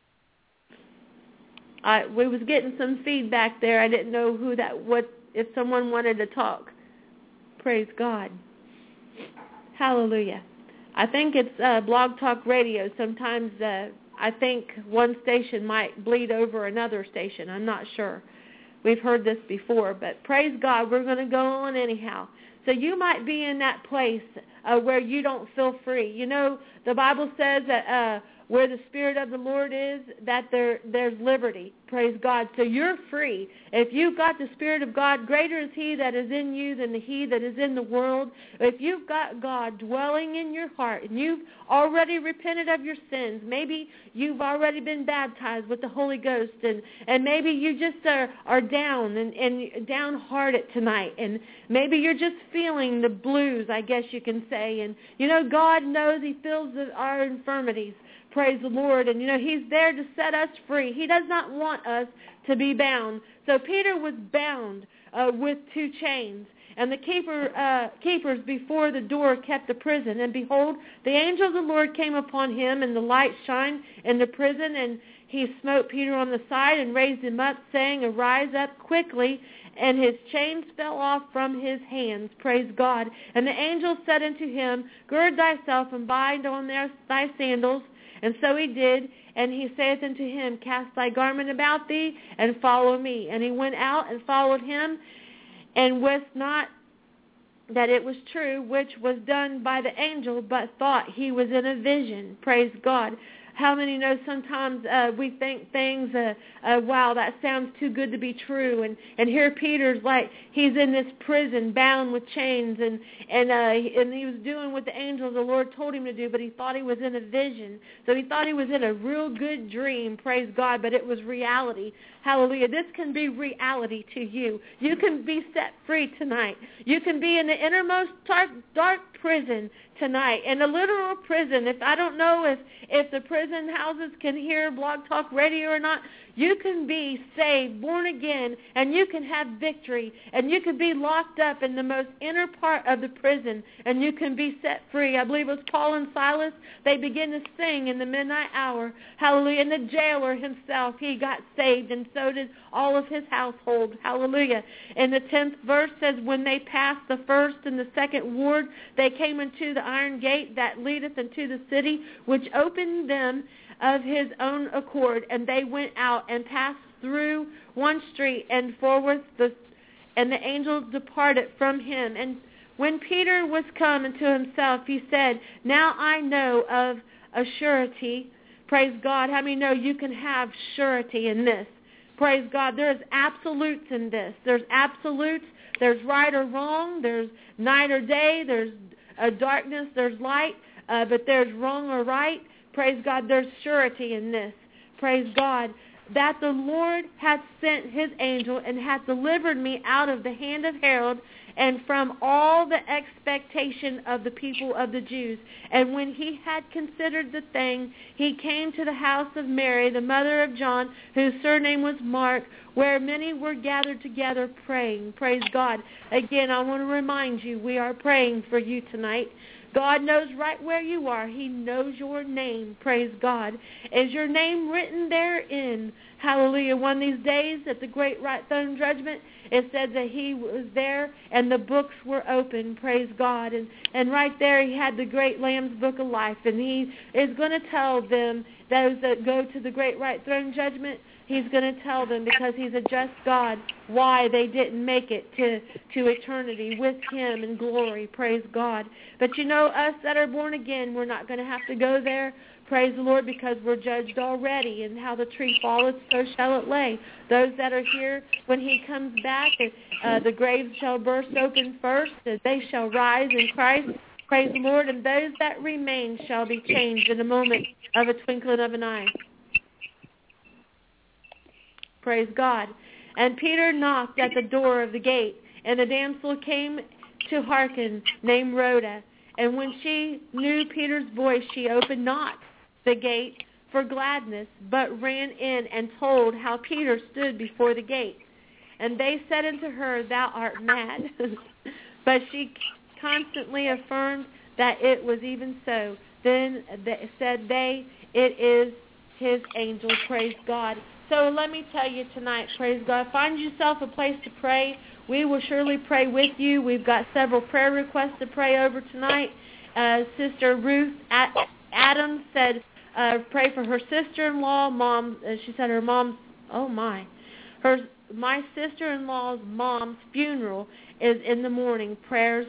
S4: I, we was getting some feedback there. I didn't know who that, what, if someone wanted to talk. Praise God. Hallelujah. I think it's uh, Blog Talk Radio. Sometimes uh, I think one station might bleed over another station. I'm not sure. We've heard this before, but praise God, we're going to go on anyhow. So you might be in that place uh, where you don't feel free. You know, The Bible says that uh, where the Spirit of the Lord is, that there there's liberty. Praise God. So you're free. If you've got the Spirit of God, greater is He that is in you than the he that is in the world. If you've got God dwelling in your heart and you've already repented of your sins, maybe you've already been baptized with the Holy Ghost, and, and maybe you just are, are down and, and downhearted tonight, and maybe you're just feeling the blues, I guess you can say. And, you know, God knows He feels the, our infirmities. Praise the Lord. And, you know, He's there to set us free. He does not want us to be bound. So Peter was bound uh, with two chains. And the keeper, uh, keepers before the door kept the prison. And behold, the angel of the Lord came upon him, and the light shined in the prison. And he smote Peter on the side and raised him up, saying, Arise up quickly. And his chains fell off from his hands. Praise God. And the angel said unto him, Gird thyself and bind on there thy sandals. And so he did, and he saith unto him, Cast thy garment about thee, and follow me. And he went out and followed him, and wist not that it was true, which was done by the angel, but thought he was in a vision. Praise God. How many know sometimes uh, we think things, uh, uh, wow, that sounds too good to be true. And, and here Peter's like, he's in this prison bound with chains, and, and, uh, and he was doing what the angel of the Lord told him to do, but he thought he was in a vision. So he thought he was in a real good dream, praise God, but it was reality. Hallelujah. This can be reality to you. You can be set free tonight. You can be in the innermost dark, dark prison tonight, in a literal prison. If I don't know if, if the prison houses can hear Blog Talk Radio or not, you can be saved, born again, and you can have victory, and you can be locked up in the most inner part of the prison, and you can be set free. I believe it was Paul and Silas. They began to sing in the midnight hour. Hallelujah. And the jailer himself, he got saved, and so did all of his household. Hallelujah. And the tenth verse says, When they passed the first and the second ward, they came into the iron gate that leadeth into the city, which opened them of his own accord, and they went out and passed through one street, and forthwith the and the angels departed from him. And when Peter was come into himself, he said, Now I know of a surety. Praise God. How many know you can have surety in this? Praise God. There's absolutes in this. There's absolutes. There's right or wrong. There's night or day. There's uh, darkness. There's light. Uh, but there's wrong or right. Praise God. There's surety in this. Praise God. That the Lord hath sent his angel and hath delivered me out of the hand of Herod and from all the expectation of the people of the Jews. And when he had considered the thing, he came to the house of Mary, the mother of John, whose surname was Mark, where many were gathered together praying. Praise God. Again, I want to remind you, we are praying for you tonight. God knows right where you are. He knows your name. Praise God. Is your name written therein? Hallelujah. One of these days at the great right throne judgment, it said that he was there and the books were open. Praise God. And, and right there he had the great Lamb's Book of Life. And he is going to tell them, those that go to the great right throne judgment, he's going to tell them, because he's a just God, why they didn't make it to, to eternity with him in glory. Praise God. But you know, us that are born again, we're not going to have to go there. Praise the Lord, because we're judged already. And how the tree falleth, so shall it lay. Those that are here, when he comes back, uh, the graves shall burst open first, and they shall rise in Christ. Praise the Lord. And those that remain shall be changed in a moment of a twinkling of an eye. Praise God. And Peter knocked at the door of the gate, and the damsel came to hearken, named Rhoda. And when she knew Peter's voice, she opened not the gate for gladness, but ran in and told how Peter stood before the gate. And they said unto her, Thou art mad. But she constantly affirmed that it was even so. Then they said they, It is his angel. Praise God. So let me tell you tonight, praise God, find yourself a place to pray. We will surely pray with you. We've got several prayer requests to pray over tonight. Uh, Sister Ruth Adams said, uh, pray for her sister-in-law. Mom, uh, she said her mom's, oh my, her my sister-in-law's mom's funeral is in the morning. Prayers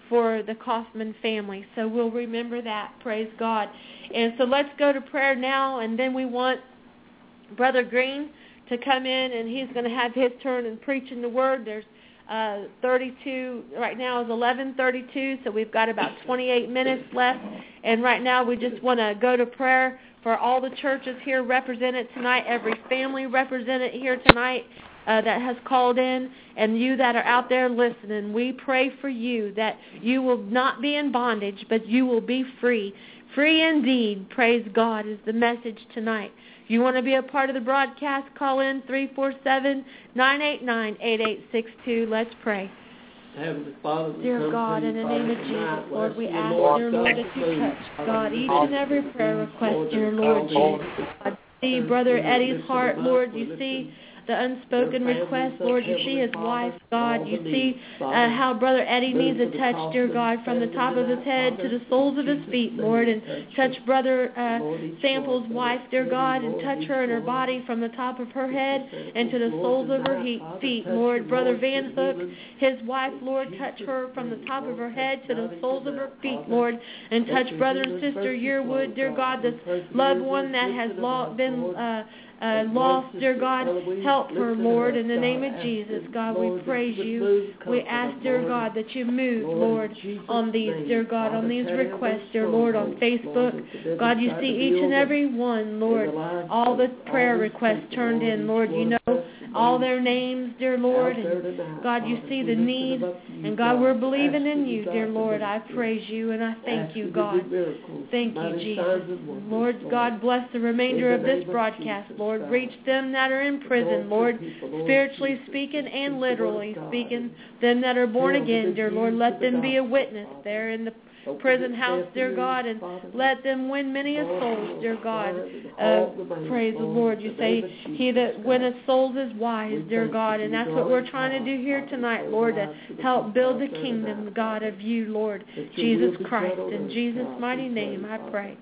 S4: for the Kaufman family. So we'll remember that. Praise God. And so let's go to prayer now, and then we want Brother Green to come in, and he's going to have his turn in preaching the word. There's uh, thirty-two, right now is eleven thirty-two, so we've got about twenty-eight minutes left. And right now we just want to go to prayer for all the churches here represented tonight, every family represented here tonight uh, that has called in, and you that are out there listening. We pray for you that you will not be in bondage, but you will be free. Free indeed, praise God, is the message tonight. You want to be a part of the broadcast, call in three four seven, nine eight nine, eight eight six two. Let's pray.
S9: Heavenly Father,
S4: dear God, in the name of Jesus, Lord, we ask, dear Lord, that you touch, God, each and every prayer request, dear Lord Jesus. God, see Brother Eddie's heart, Lord. You see the unspoken request, Lord. You see his wife, God. You see uh, how Brother Eddie needs a touch, dear God, from the top of his head to the soles of his feet, Lord, and touch Brother uh, Sample's wife, dear God, and touch her in her body from the top of her head and to the soles of her he- feet, Lord. Brother Van Hook, his wife, Lord, touch her from the top of her head to the soles of her feet, Lord, and touch Brother and Sister Yearwood, dear God, this loved one that has lo- been uh, Uh, lost, dear God, help her, Lord, in the name of Jesus. God, we praise you. We ask, dear God, that you move, Lord, on these, dear God, on these requests, dear Lord, on Facebook. God, you see each and every one, Lord, all the prayer requests turned in, Lord. You know all their names, dear Lord, and God, you see the needs, and God, we're believing in you, dear Lord. I praise you, and I thank you, God. Thank you, Jesus. Lord, God, bless the remainder of this broadcast, Lord. Lord, reach them that are in prison, Lord, spiritually speaking and literally speaking, them that are born again, dear Lord, let them be a witness there in the prison house, dear God, and let them win many a souls, dear God. Uh, praise the Lord. You say, he that winneth souls is wise, dear God, and that's what we're trying to do here tonight, Lord, to help build the kingdom, God, of you, Lord, Jesus Christ. In Jesus' mighty name, I pray.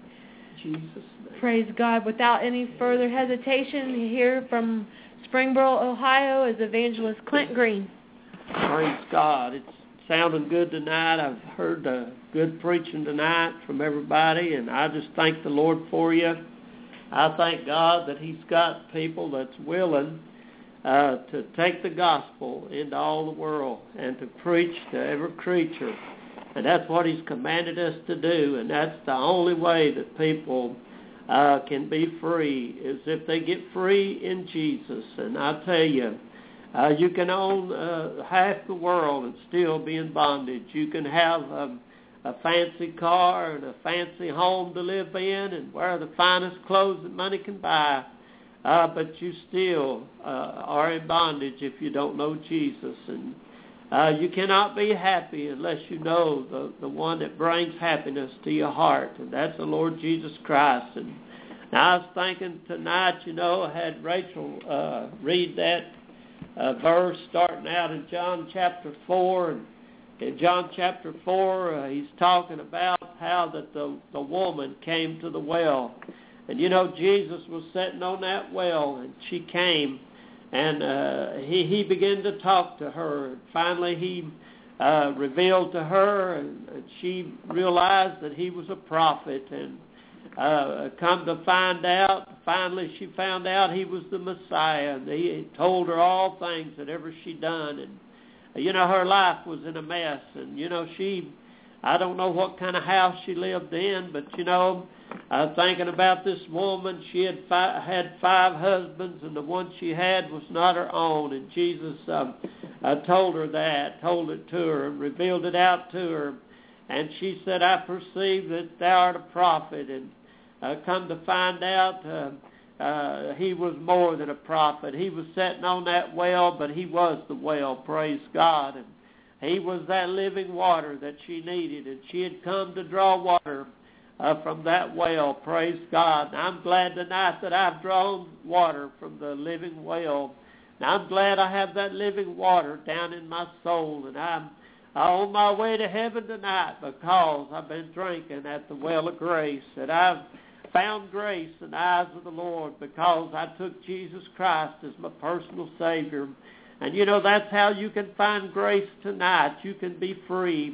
S4: Praise God. Without any further hesitation, here from Springboro, Ohio, is Evangelist Clint Green.
S9: Praise God. It's sounding good tonight. I've heard uh, good preaching tonight from everybody, and I just thank the Lord for you. I thank God that he's got people that's willing uh, to take the gospel into all the world and to preach to every creature. And that's what he's commanded us to do, and that's the only way that people uh, can be free, is if they get free in Jesus. And I tell you, uh, you can own uh, half the world and still be in bondage. You can have um, a fancy car and a fancy home to live in and wear the finest clothes that money can buy, uh, but you still uh, are in bondage if you don't know Jesus. And Uh, you cannot be happy unless you know the, the one that brings happiness to your heart, and that's the Lord Jesus Christ. And I was thinking tonight, you know, I had Rachel uh, read that uh, verse starting out in John chapter four. And in John chapter four, uh, he's talking about how that the, the woman came to the well. And, you know, Jesus was sitting on that well, and she came. And uh, he, he began to talk to her. And finally, he uh, revealed to her, and, and she realized that he was a prophet. And uh, come to find out, finally she found out he was the Messiah. And he told her all things that ever she done. And, uh, you know, her life was in a mess. And, you know, she, I don't know what kind of house she lived in, but, you know, Uh, thinking about this woman, she had five, had five husbands, and the one she had was not her own. And Jesus um, uh, told her that, told it to her, and revealed it out to her. And she said, I perceive that thou art a prophet. And uh, come to find out, uh, uh, he was more than a prophet. He was sitting on that well, but he was the well, praise God. And he was that living water that she needed, and she had come to draw water Uh, from that well, praise God. And I'm glad tonight that I've drawn water from the living well. And I'm glad I have that living water down in my soul. And I'm on my way to heaven tonight because I've been drinking at the well of grace. And I've found grace in the eyes of the Lord because I took Jesus Christ as my personal Savior. And, you know, that's how you can find grace tonight. You can be free.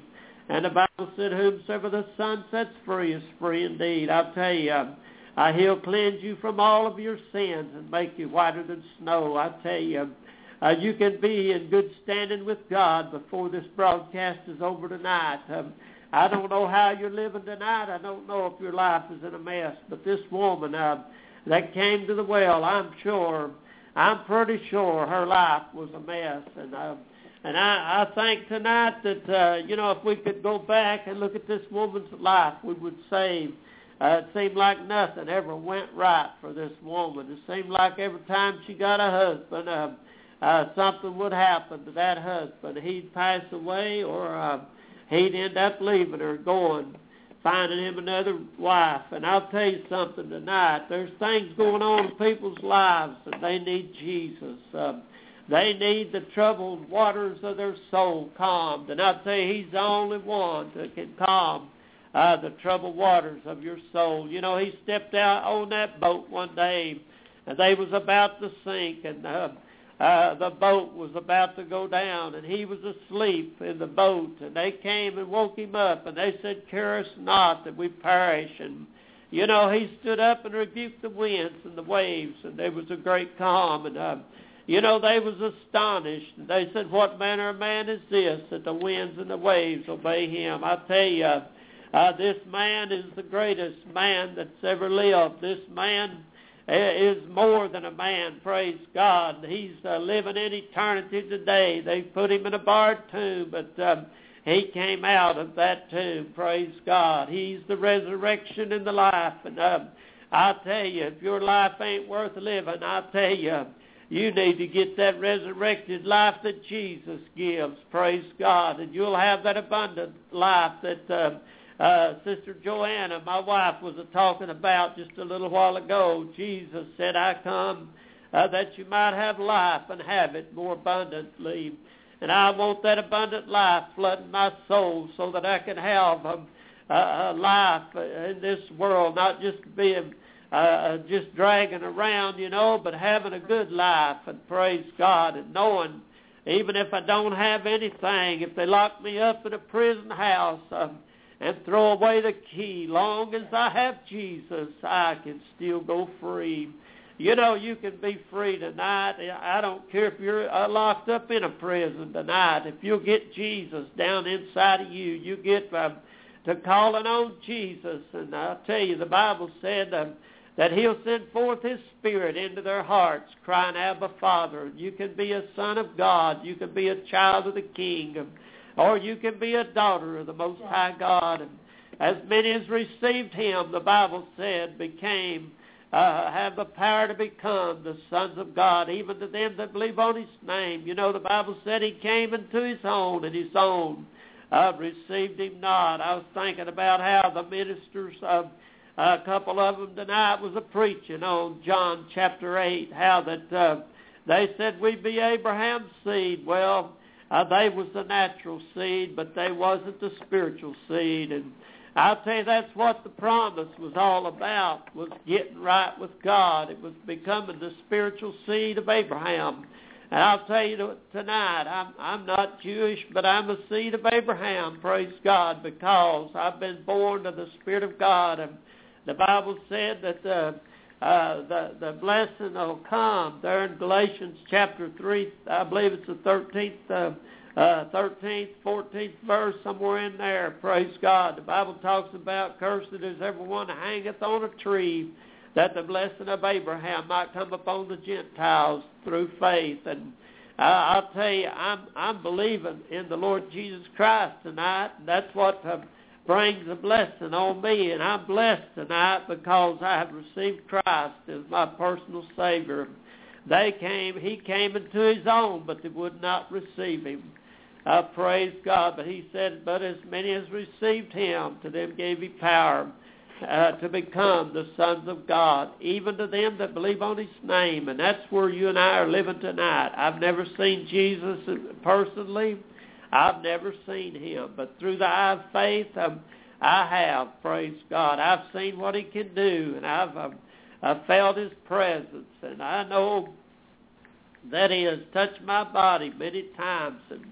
S9: And the Bible said, whomsoever the Son sets free is free indeed. I'll tell you, uh, uh, He'll cleanse you from all of your sins and make you whiter than snow. I tell you, uh, you can be in good standing with God before this broadcast is over tonight. Um, I don't know how you're living tonight. I don't know if your life is in a mess. But this woman uh, that came to the well, I'm sure, I'm pretty sure her life was a mess. And uh, and I, I think tonight that, uh, you know, if we could go back and look at this woman's life, we would say uh, it seemed like nothing ever went right for this woman. It seemed like every time she got a husband, uh, uh, something would happen to that husband. He'd pass away, or uh, he'd end up leaving her, going, finding him another wife. And I'll tell you something tonight. There's things going on in people's lives, and they need Jesus. Uh, they need the troubled waters of their soul calmed. And I'll tell you, He's the only one that can calm uh, the troubled waters of your soul. You know, He stepped out on that boat one day, and they was about to sink, and uh, Uh, the boat was about to go down, and he was asleep in the boat. And they came and woke him up, and they said, "Care us not that we perish." And, you know, he stood up and rebuked the winds and the waves, and there was a great calm. And, uh, you know, they was astonished. And they said, "What manner of man is this, that the winds and the waves obey him?" I tell you, uh, uh, this man is the greatest man that's ever lived. This man is more than a man, praise God. He's uh, living in eternity today. They put him in a barred tomb, but um, he came out of that tomb, praise God. He's the resurrection and the life. And um, I tell you, if your life ain't worth living, I tell you, you need to get that resurrected life that Jesus gives, praise God. And you'll have that abundant life that uh, Uh, Sister Joanna, my wife, was talking about just a little while ago. Jesus said, "I come uh, that you might have life and have it more abundantly." And I want that abundant life flooding my soul so that I can have um, a, a life in this world, not just being uh, just dragging around, you know, but having a good life, and praise God, and knowing even if I don't have anything, if they lock me up in a prison house, um, and throw away the key, long as I have Jesus, I can still go free. You know, you can be free tonight. I don't care if you're uh, locked up in a prison tonight. If you'll get Jesus down inside of you, you get uh, to calling on Jesus. And I'll tell you, the Bible said uh, that He'll send forth His Spirit into their hearts, crying, "Abba, Father." You can be a son of God. You can be a child of the King. Or you can be a daughter of the Most High God. And as many as received Him, the Bible said, became, uh, have the power to become the sons of God, even to them that believe on His name. You know, the Bible said He came into His own, and His own uh, received Him not. I was thinking about how the ministers, uh, a couple of them tonight was a preaching on John chapter eight, how that uh, they said, "We be Abraham's seed." Well, Uh, they was the natural seed, but they wasn't the spiritual seed. And I'll tell you, that's what the promise was all about, was getting right with God. It was becoming the spiritual seed of Abraham. And I'll tell you tonight, I'm, I'm not Jewish, but I'm a seed of Abraham, praise God, because I've been born of the Spirit of God. And the Bible said that uh, uh, the, the blessing will come there in Galatians chapter three, I believe it's the thirteenth, uh, uh, thirteenth, fourteenth verse, somewhere in there, praise God. The Bible talks about, "Cursed is everyone that hangeth on a tree, that the blessing of Abraham might come upon the Gentiles through faith." And uh, I'll tell you, I'm, I'm believing in the Lord Jesus Christ tonight, and that's what uh, brings a blessing on me. And I'm blessed tonight because I have received Christ as my personal Savior. They came, He came into His own, but they would not receive Him. Uh, praise God. But He said, "But as many as received Him, to them gave He power uh, to become the sons of God, even to them that believe on His name." And that's where you and I are living tonight. I've never seen Jesus personally. I've never seen Him. But through the eye of faith, um, I have, praise God. I've seen what He can do, and I've, um, I've felt His presence. And I know that He has touched my body many times. And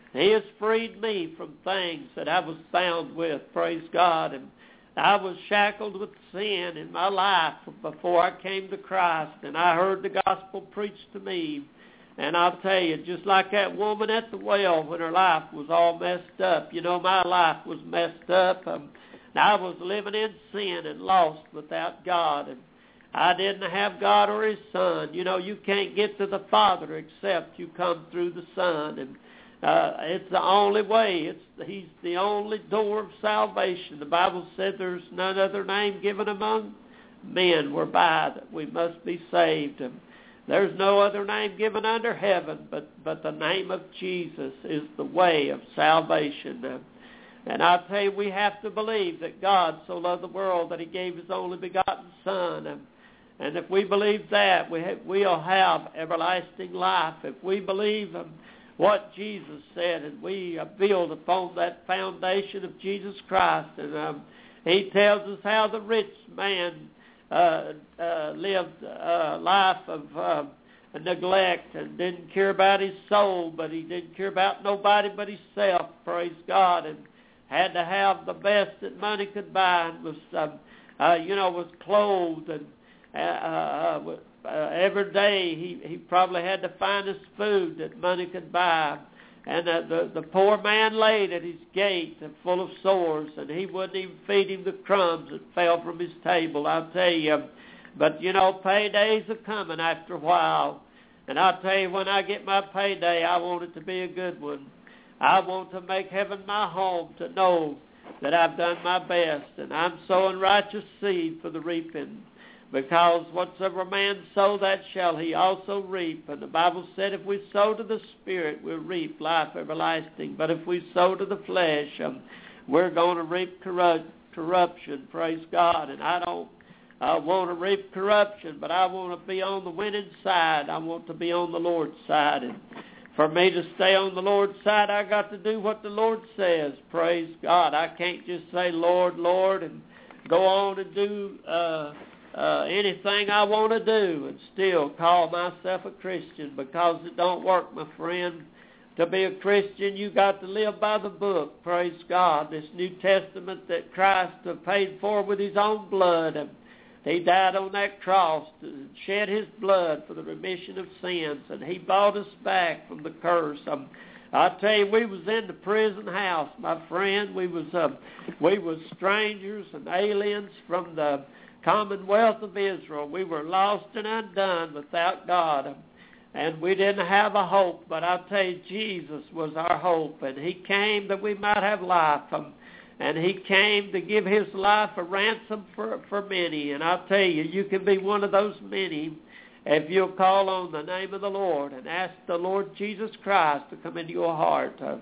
S9: He has freed me from things that I was bound with, praise God. And I was shackled with sin in my life before I came to Christ, and I heard the gospel preached to me. And I'll tell you, just like that woman at the well when her life was all messed up, you know, my life was messed up. Um, I was living in sin and lost without God, and I didn't have God or His Son. You know, you can't get to the Father except you come through the Son, and uh, it's the only way. It's He's the only door of salvation. The Bible said there's none other name given among men whereby that we must be saved. And there's no other name given under heaven, but, but the name of Jesus is the way of salvation. Uh, And I tell you, we have to believe that God so loved the world that He gave His only begotten Son. And, and if we believe that, we have, we'll have everlasting life. If we believe um, what Jesus said, and we uh, build upon that foundation of Jesus Christ. And um, He tells us how the rich man uh, uh, lived a life of uh, neglect and didn't care about his soul, but he didn't care about nobody but himself, praise God, and had to have the best that money could buy, and was, uh, uh, you know, was clothed, and uh, uh, uh, every day he, he probably had the finest food that money could buy. And uh, the, the poor man laid at his gate full of sores, and he wouldn't even feed him the crumbs that fell from his table, I'll tell you. But, you know, paydays are coming after a while. And I'll tell you, when I get my payday, I want it to be a good one. I want to make heaven my home, to know that I've done my best, and I'm sowing righteous seed for the reaping. Because whatsoever man sow, that shall he also reap. And the Bible said if we sow to the Spirit, we'll reap life everlasting. But if we sow to the flesh, um, we're going to reap corrupt, corruption, praise God. And I don't uh, want to reap corruption, but I want to be on the winning side. I want to be on the Lord's side. And for me to stay on the Lord's side, I got to do what the Lord says, praise God. I can't just say, Lord, Lord, and go on and do uh Uh, anything I want to do and still call myself a Christian, because it don't work, my friend. To be a Christian, you got to live by the book, praise God. This New Testament that Christ paid for with His own blood. And He died on that cross to shed His blood for the remission of sins, and He bought us back from the curse. Um, I tell you, we was in the prison house, my friend. We was uh, we was strangers and aliens from the Commonwealth of Israel. We were lost and undone without God, and we didn't have a hope. But I'll tell you, Jesus was our hope, and He came that we might have life, um, and He came to give His life a ransom for, for many. And I'll tell you, you can be one of those many if you'll call on the name of the Lord and ask the Lord Jesus Christ to come into your heart. Uh,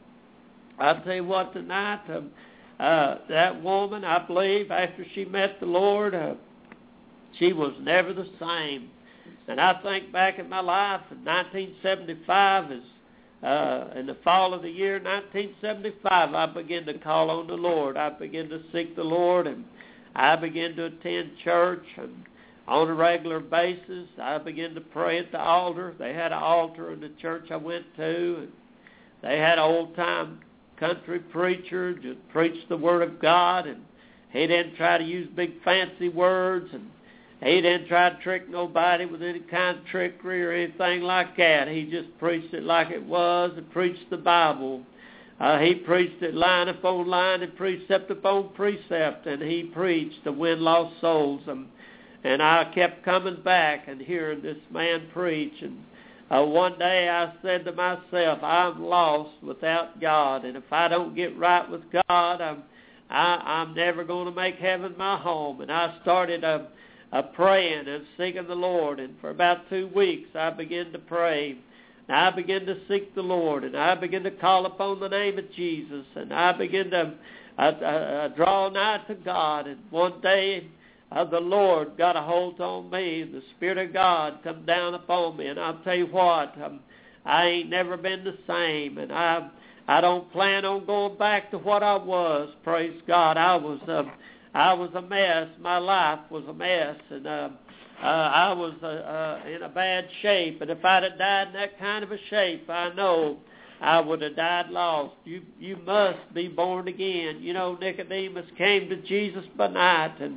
S9: I'll tell you what, tonight, um, Uh, that woman, I believe, after she met the Lord, uh, she was never the same. And I think back in my life in nineteen seventy-five, as, uh, in the fall of the year nineteen seventy-five, I began to call on the Lord. I began to seek the Lord, and I began to attend church and on a regular basis. I began to pray at the altar. They had an altar in the church I went to, and they had an old-time country preacher to preach the Word of God, and he didn't try to use big fancy words, and he didn't try to trick nobody with any kind of trickery or anything like that. He just preached it like it was and preached the Bible. Uh, he preached it line upon line and precept upon precept, and he preached to win lost souls. And, and I kept coming back and hearing this man preach, and Uh, one day I said to myself, I'm lost without God, and if I don't get right with God, I'm, I, I'm never going to make heaven my home. And I started uh, uh, praying and seeking the Lord, and for about two weeks I began to pray. And I began to seek the Lord, and I began to call upon the name of Jesus, and I began to uh, uh, draw nigh to God. And one day Uh, the Lord got a hold on me. The Spirit of God come down upon me. And I'll tell you what, um, I ain't never been the same. And I I don't plan on going back to what I was. Praise God. I was uh, I was a mess. My life was a mess. And uh, uh, I was uh, uh, in a bad shape. And if I'd have died in that kind of a shape, I know I would have died lost. You you must be born again. You know, Nicodemus came to Jesus by night, and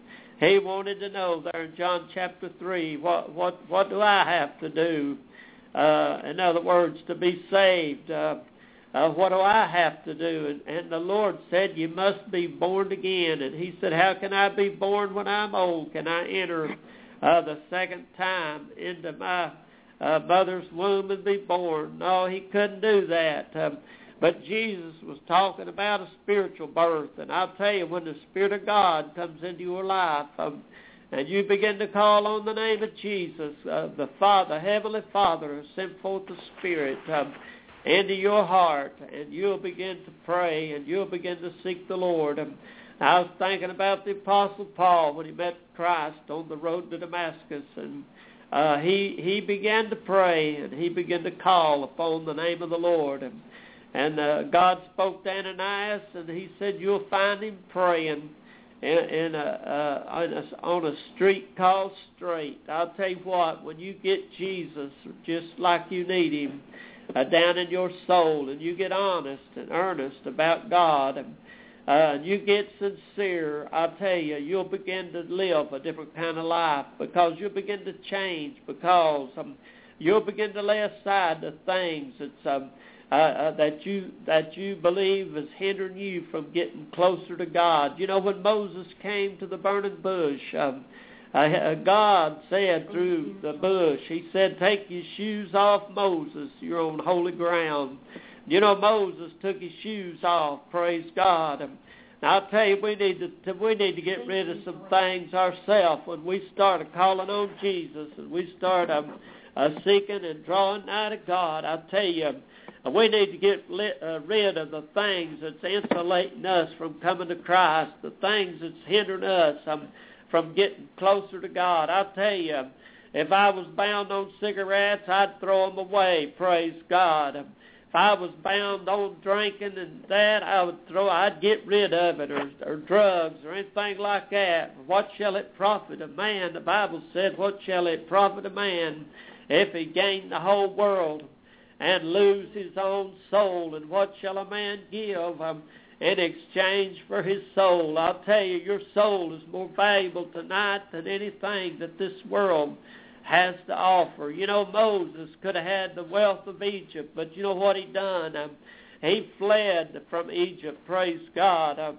S9: he wanted to know there in John chapter three, what what what do I have to do? Uh, in other words, to be saved. Uh, uh, what do I have to do? And, and the Lord said, you must be born again. And he said, how can I be born when I'm old? Can I enter uh, the second time into my Uh, mother's womb and be born? No, he couldn't do that. Um, but Jesus was talking about a spiritual birth. And I'll tell you, when the Spirit of God comes into your life, um, and you begin to call on the name of Jesus, uh, the Father, Heavenly Father, has sent forth the Spirit um, into your heart, and you'll begin to pray, and you'll begin to seek the Lord. Um, I was thinking about the Apostle Paul when he met Christ on the road to Damascus, and Uh, he he began to pray, and he began to call upon the name of the Lord. And, and uh, God spoke to Ananias, and he said, you'll find him praying in, in a, uh, on, a, on a street called Straight. I'll tell you what, when you get Jesus just like you need him uh, down in your soul, and you get honest and earnest about God, and Uh, and you get sincere, I'll tell you, you'll begin to live a different kind of life, because you'll begin to change, because um, you'll begin to lay aside the things that's, um, uh, uh, that you that you believe is hindering you from getting closer to God. You know, when Moses came to the burning bush, um, uh, God said through the bush, he said, take your shoes off, Moses, you're on holy ground. You know, Moses took his shoes off, praise God. And I'll tell you, we need to we need to get rid of some things ourselves when we start calling on Jesus, and we start um, uh, seeking and drawing nigh to God. I'll tell you, uh, we need to get lit, uh, rid of the things that's insulating us from coming to Christ, the things that's hindering us um, from getting closer to God. I'll tell you, if I was bound on cigarettes, I'd throw them away, praise God. If I was bound on drinking and that, I would throw, I'd get rid of it, or, or drugs, or anything like that. What shall it profit a man? The Bible said, what shall it profit a man if he gain the whole world and lose his own soul? And what shall a man give um, in exchange for his soul? I'll tell you, your soul is more valuable tonight than anything that this world has to offer. You know, Moses could have had the wealth of Egypt, but you know what he done? Um, he fled from Egypt, praise God. Um,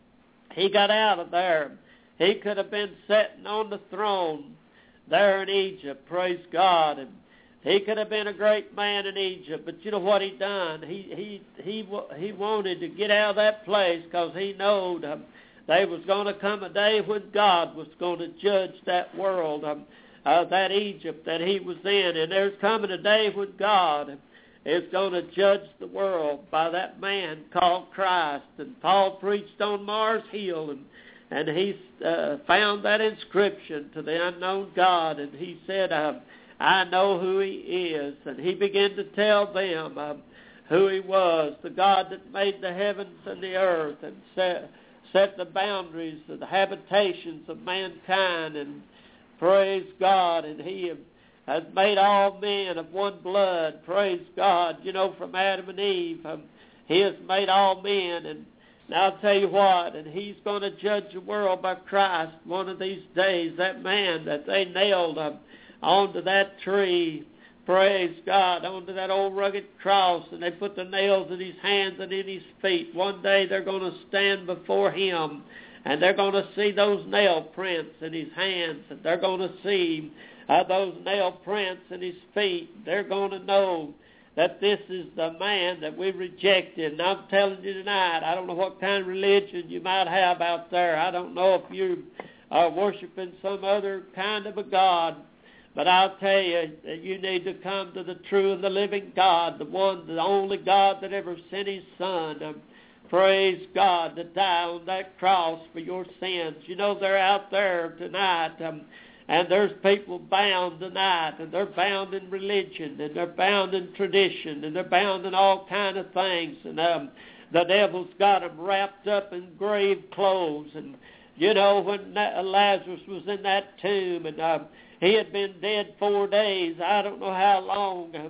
S9: he got out of there. He could have been sitting on the throne there in Egypt, praise God. And he could have been a great man in Egypt, but you know what he done? He he he he wanted to get out of that place, because he knowed um, there was going to come a day when God was going to judge that world. Um, Uh, that Egypt that he was in. And there's coming a day when God is going to judge the world by that man called Christ. And Paul preached on Mars Hill, and, and he uh, found that inscription to the unknown God. And he said, uh, I know who he is. And he began to tell them uh, who he was, the God that made the heavens and the earth, and set, set the boundaries of the habitations of mankind, and praise God, and he has made all men of one blood, praise God, you know, from Adam and Eve. Um, he has made all men, and I'll tell you what, and he's going to judge the world by Christ one of these days. That man that they nailed um, onto that tree, praise God, onto that old rugged cross, and they put the nails in his hands and in his feet. One day they're going to stand before him, and they're going to see those nail prints in his hands, and they're going to see uh, those nail prints in his feet. They're going to know that this is the man that we rejected. And I'm telling you tonight, I don't know what kind of religion you might have out there. I don't know if you are worshiping some other kind of a God, but I'll tell you that you need to come to the true and the living God, the one, the only God that ever sent his Son. Um, Praise God, to die on that cross for your sins. You know, they're out there tonight, um, and there's people bound tonight, and they're bound in religion, and they're bound in tradition, and they're bound in all kind of things. And um, the devil's got them wrapped up in grave clothes. And, you know, when Lazarus was in that tomb, and um, he had been dead four days, I don't know how long, um,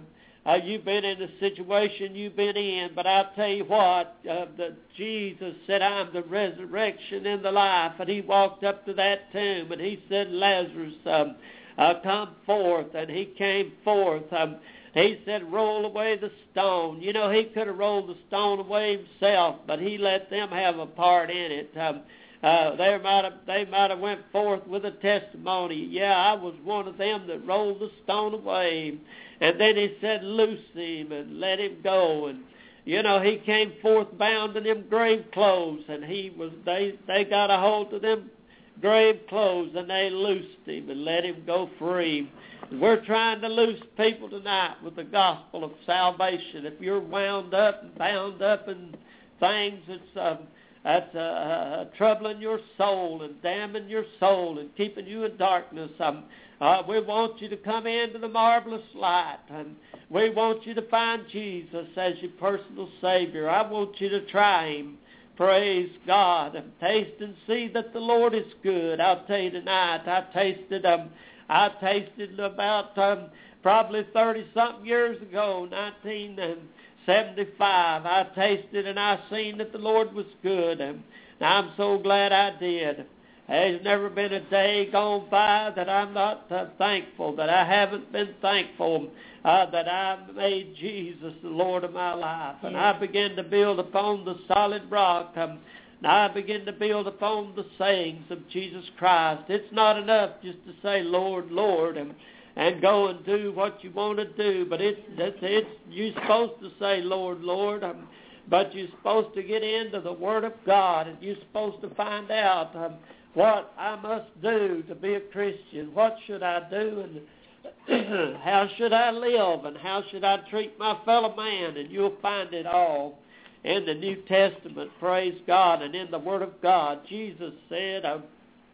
S9: Uh, you've been in the situation you've been in, but I'll tell you what, uh, the, Jesus said, I'm the resurrection and the life. And he walked up to that tomb and he said, Lazarus, um, uh, come forth. And he came forth. Um, he said, roll away the stone. You know, he could have rolled the stone away himself, but he let them have a part in it. Um, uh, they might have they might have went forth with a testimony. Yeah, I was one of them that rolled the stone away. And then he said, loose him and let him go. And, you know, he came forth bound in them grave clothes. And he was, they, they got a hold of them grave clothes and they loosed him and let him go free. We're trying to loose people tonight with the gospel of salvation. If you're wound up and bound up in things that's, um, that's uh, uh, troubling your soul and damning your soul and keeping you in darkness, um, Uh, we want you to come into the marvelous light, and we want you to find Jesus as your personal Savior. I want you to try Him. Praise God, and taste and see that the Lord is good. I'll tell you tonight, I tasted um, I tasted about um, probably thirty-something years ago, nineteen seventy-five. I tasted and I seen that the Lord was good, and I'm so glad I did. There's never been a day gone by that I'm not uh, thankful, that I haven't been thankful uh, that I made Jesus the Lord of my life. And I began to build upon the solid rock. Um, and I began to build upon the sayings of Jesus Christ. It's not enough just to say, Lord, Lord, and, and go and do what you want to do. But it's, it's, it's you're supposed to say, Lord, Lord, um, but you're supposed to get into the Word of God, and you're supposed to find out um, what I must do to be a Christian. What should I do, and how should I live, and how should I treat my fellow man? And you'll find it all in the New Testament, praise God, and in the Word of God. Jesus said, uh,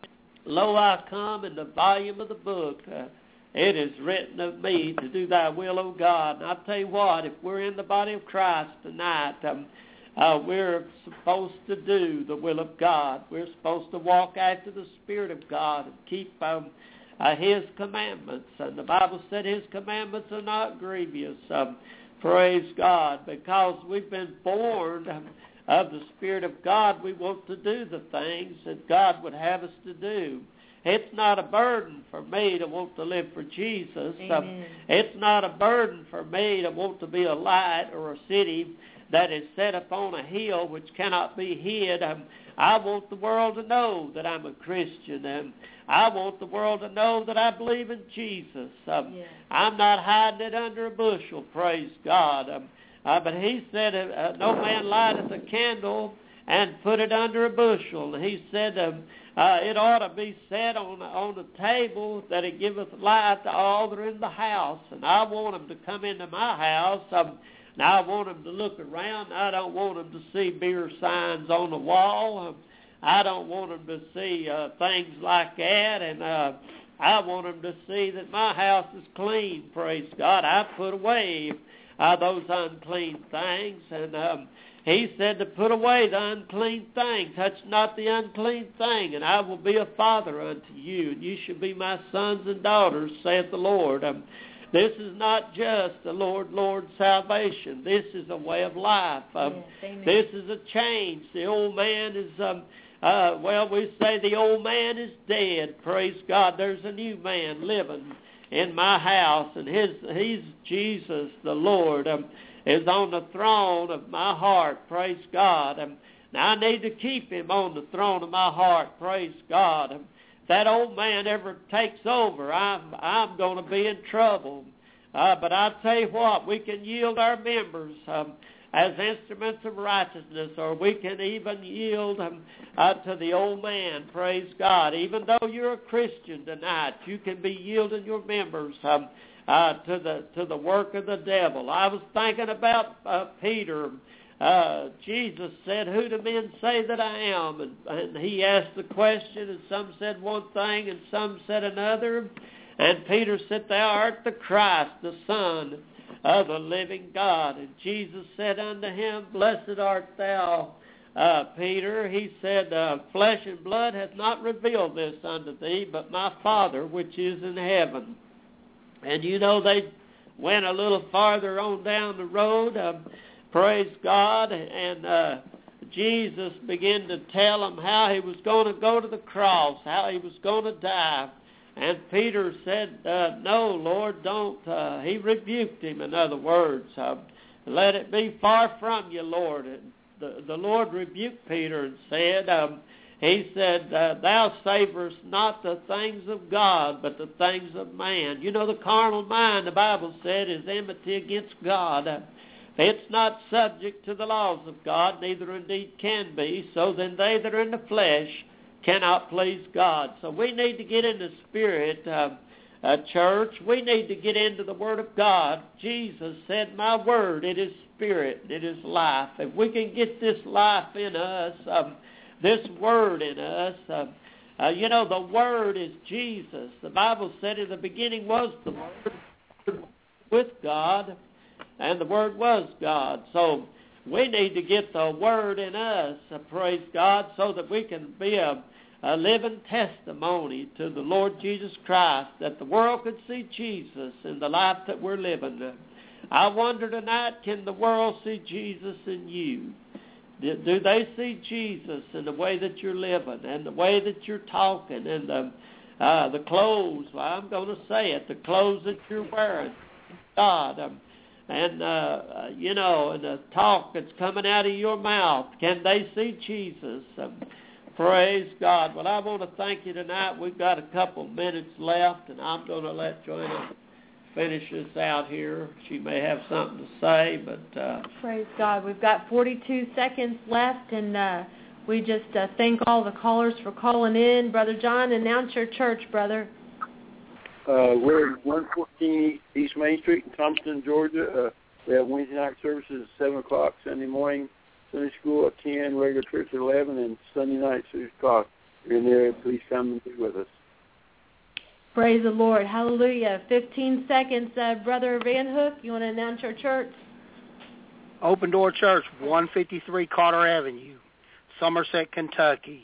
S9: Lo, I come in the volume of the book. Uh, it is written of me to do thy will, O God. And I'll tell you what, if we're in the body of Christ tonight, um, Uh, we're supposed to do the will of God. We're supposed to walk after the Spirit of God and keep um, uh, His commandments. And the Bible said His commandments are not grievous. Um, praise God. Because we've been born um, of the Spirit of God, we want to do the things that God would have us to do. It's not a burden for me to want to live for Jesus. Um, it's not a burden for me to want to be a light or a city that is set upon a hill which cannot be hid. Um, I want the world to know that I'm a Christian. And I want the world to know that I believe in Jesus. Um, yeah. I'm not hiding it under a bushel, praise God. Um, uh, but He said, uh, no man lighteth a candle and put it under a bushel. And He said, um, uh, it ought to be set on, on the table that it giveth light to all that are in the house. And I want them to come into my house. Um, Now, I want them to look around. I don't want them to see beer signs on the wall. I don't want them to see uh, things like that. And uh, I want them to see that my house is clean, praise God. I put away uh, those unclean things. And um, He said to put away the unclean thing. Touch not the unclean thing, and I will be a father unto you, and you shall be my sons and daughters, saith the Lord. Um, This is not just a Lord, Lord salvation. This is a way of life. Um, yes, this is a change. The old man is, um, uh, well, we say the old man is dead. Praise God. There's a new man living in my house, and his, he's Jesus, the Lord, um, is on the throne of my heart. Praise God. Um, now I need to keep Him on the throne of my heart. Praise God. Um, that old man ever takes over, I'm I'm going to be in trouble. Uh, but I tell you what, we can yield our members um, as instruments of righteousness, or we can even yield um, uh, to the old man. Praise God. Even though you're a Christian tonight, you can be yielding your members um, uh, to the to the work of the devil. I was thinking about uh, Peter. Uh, Jesus said, who do men say that I am? And, and he asked the question, and some said one thing, and some said another. And Peter said, thou art the Christ, the Son of the living God. And Jesus said unto him, blessed art thou, uh, Peter. He said, uh, flesh and blood hath not revealed this unto thee, but my Father which is in heaven. And you know, they went a little farther on down the road, um, praise God, and uh, Jesus began to tell him how he was going to go to the cross, how he was going to die. And Peter said, uh, no, Lord, don't. Uh, he rebuked him, in other words. Uh, Let it be far from you, Lord. And the, the Lord rebuked Peter and said, um, he said, uh, thou savorest not the things of God, but the things of man. You know, the carnal mind, the Bible said, is enmity against God. Uh, it's not subject to the laws of God, neither indeed can be. So then they that are in the flesh cannot please God. So we need to get in the Spirit, uh, uh, church. We need to get into the Word of God. Jesus said, my Word, it is Spirit, it is life. If we can get this life in us, um, this Word in us, uh, uh, you know, the Word is Jesus. The Bible said in the beginning was the Word with God, and the Word was God. So we need to get the Word in us, uh, praise God, so that we can be a, a living testimony to the Lord Jesus Christ, that the world could see Jesus in the life that we're living. I wonder tonight, can the world see Jesus in you? Do, do they see Jesus in the way that you're living and the way that you're talking and the, uh, the clothes, well, I'm going to say it, the clothes that you're wearing? God, um, and, uh, you know, and the talk that's coming out of your mouth, can they see Jesus? Um, praise God. Well, I want to thank you tonight. We've got a couple minutes left, and I'm going to let Joanna finish this out here. She may have something to say, but... Uh,
S4: praise God. We've got forty-two seconds left, and uh, we just uh, thank all the callers for calling in. Brother John, announce your church, brother.
S6: Uh, we're at one fourteen East Main Street in Thompson, Georgia. Uh, we have Wednesday night services at seven o'clock, Sunday morning, Sunday school at ten, regular church at eleven, and Sunday night six o'clock. If you're in there, please come and be with us.
S4: Praise the Lord. Hallelujah. fifteen seconds. Uh, Brother Van Hook, you want to announce your church?
S2: Open Door Church, one fifty-three Carter Avenue, Somerset, Kentucky.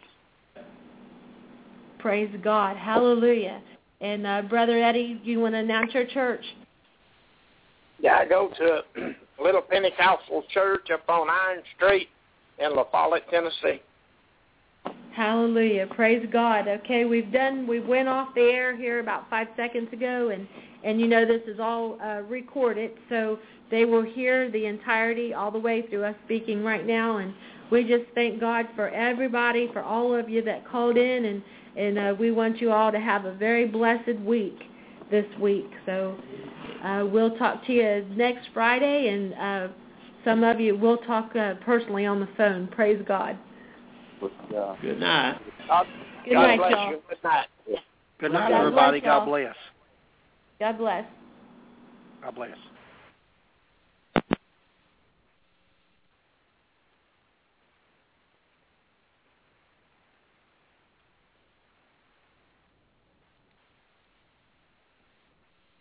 S4: Praise God. Hallelujah. And uh, Brother Eddie, you want to announce your church?
S5: Yeah, I go to a little Pentecostal church up on Iron Street in La Follette, Tennessee.
S4: Hallelujah. Praise God. Okay, we've done, we went off the air here about five seconds ago, and, and you know this is all uh, recorded, so they will hear the entirety all the way through us speaking right now, and we just thank God for everybody, for all of you that called in, and And uh, we want you all to have a very blessed week this week. So uh, we'll talk to you next Friday, and uh, some of you will talk uh, personally on the phone. Praise God.
S6: Yeah.
S9: Good night.
S5: God,
S4: Good
S5: God
S4: night,
S5: bless
S4: y'all.
S5: you. Good night.
S2: Good night,
S4: God
S2: everybody.
S4: bless y'all.
S2: God bless.
S4: God bless.
S2: God bless.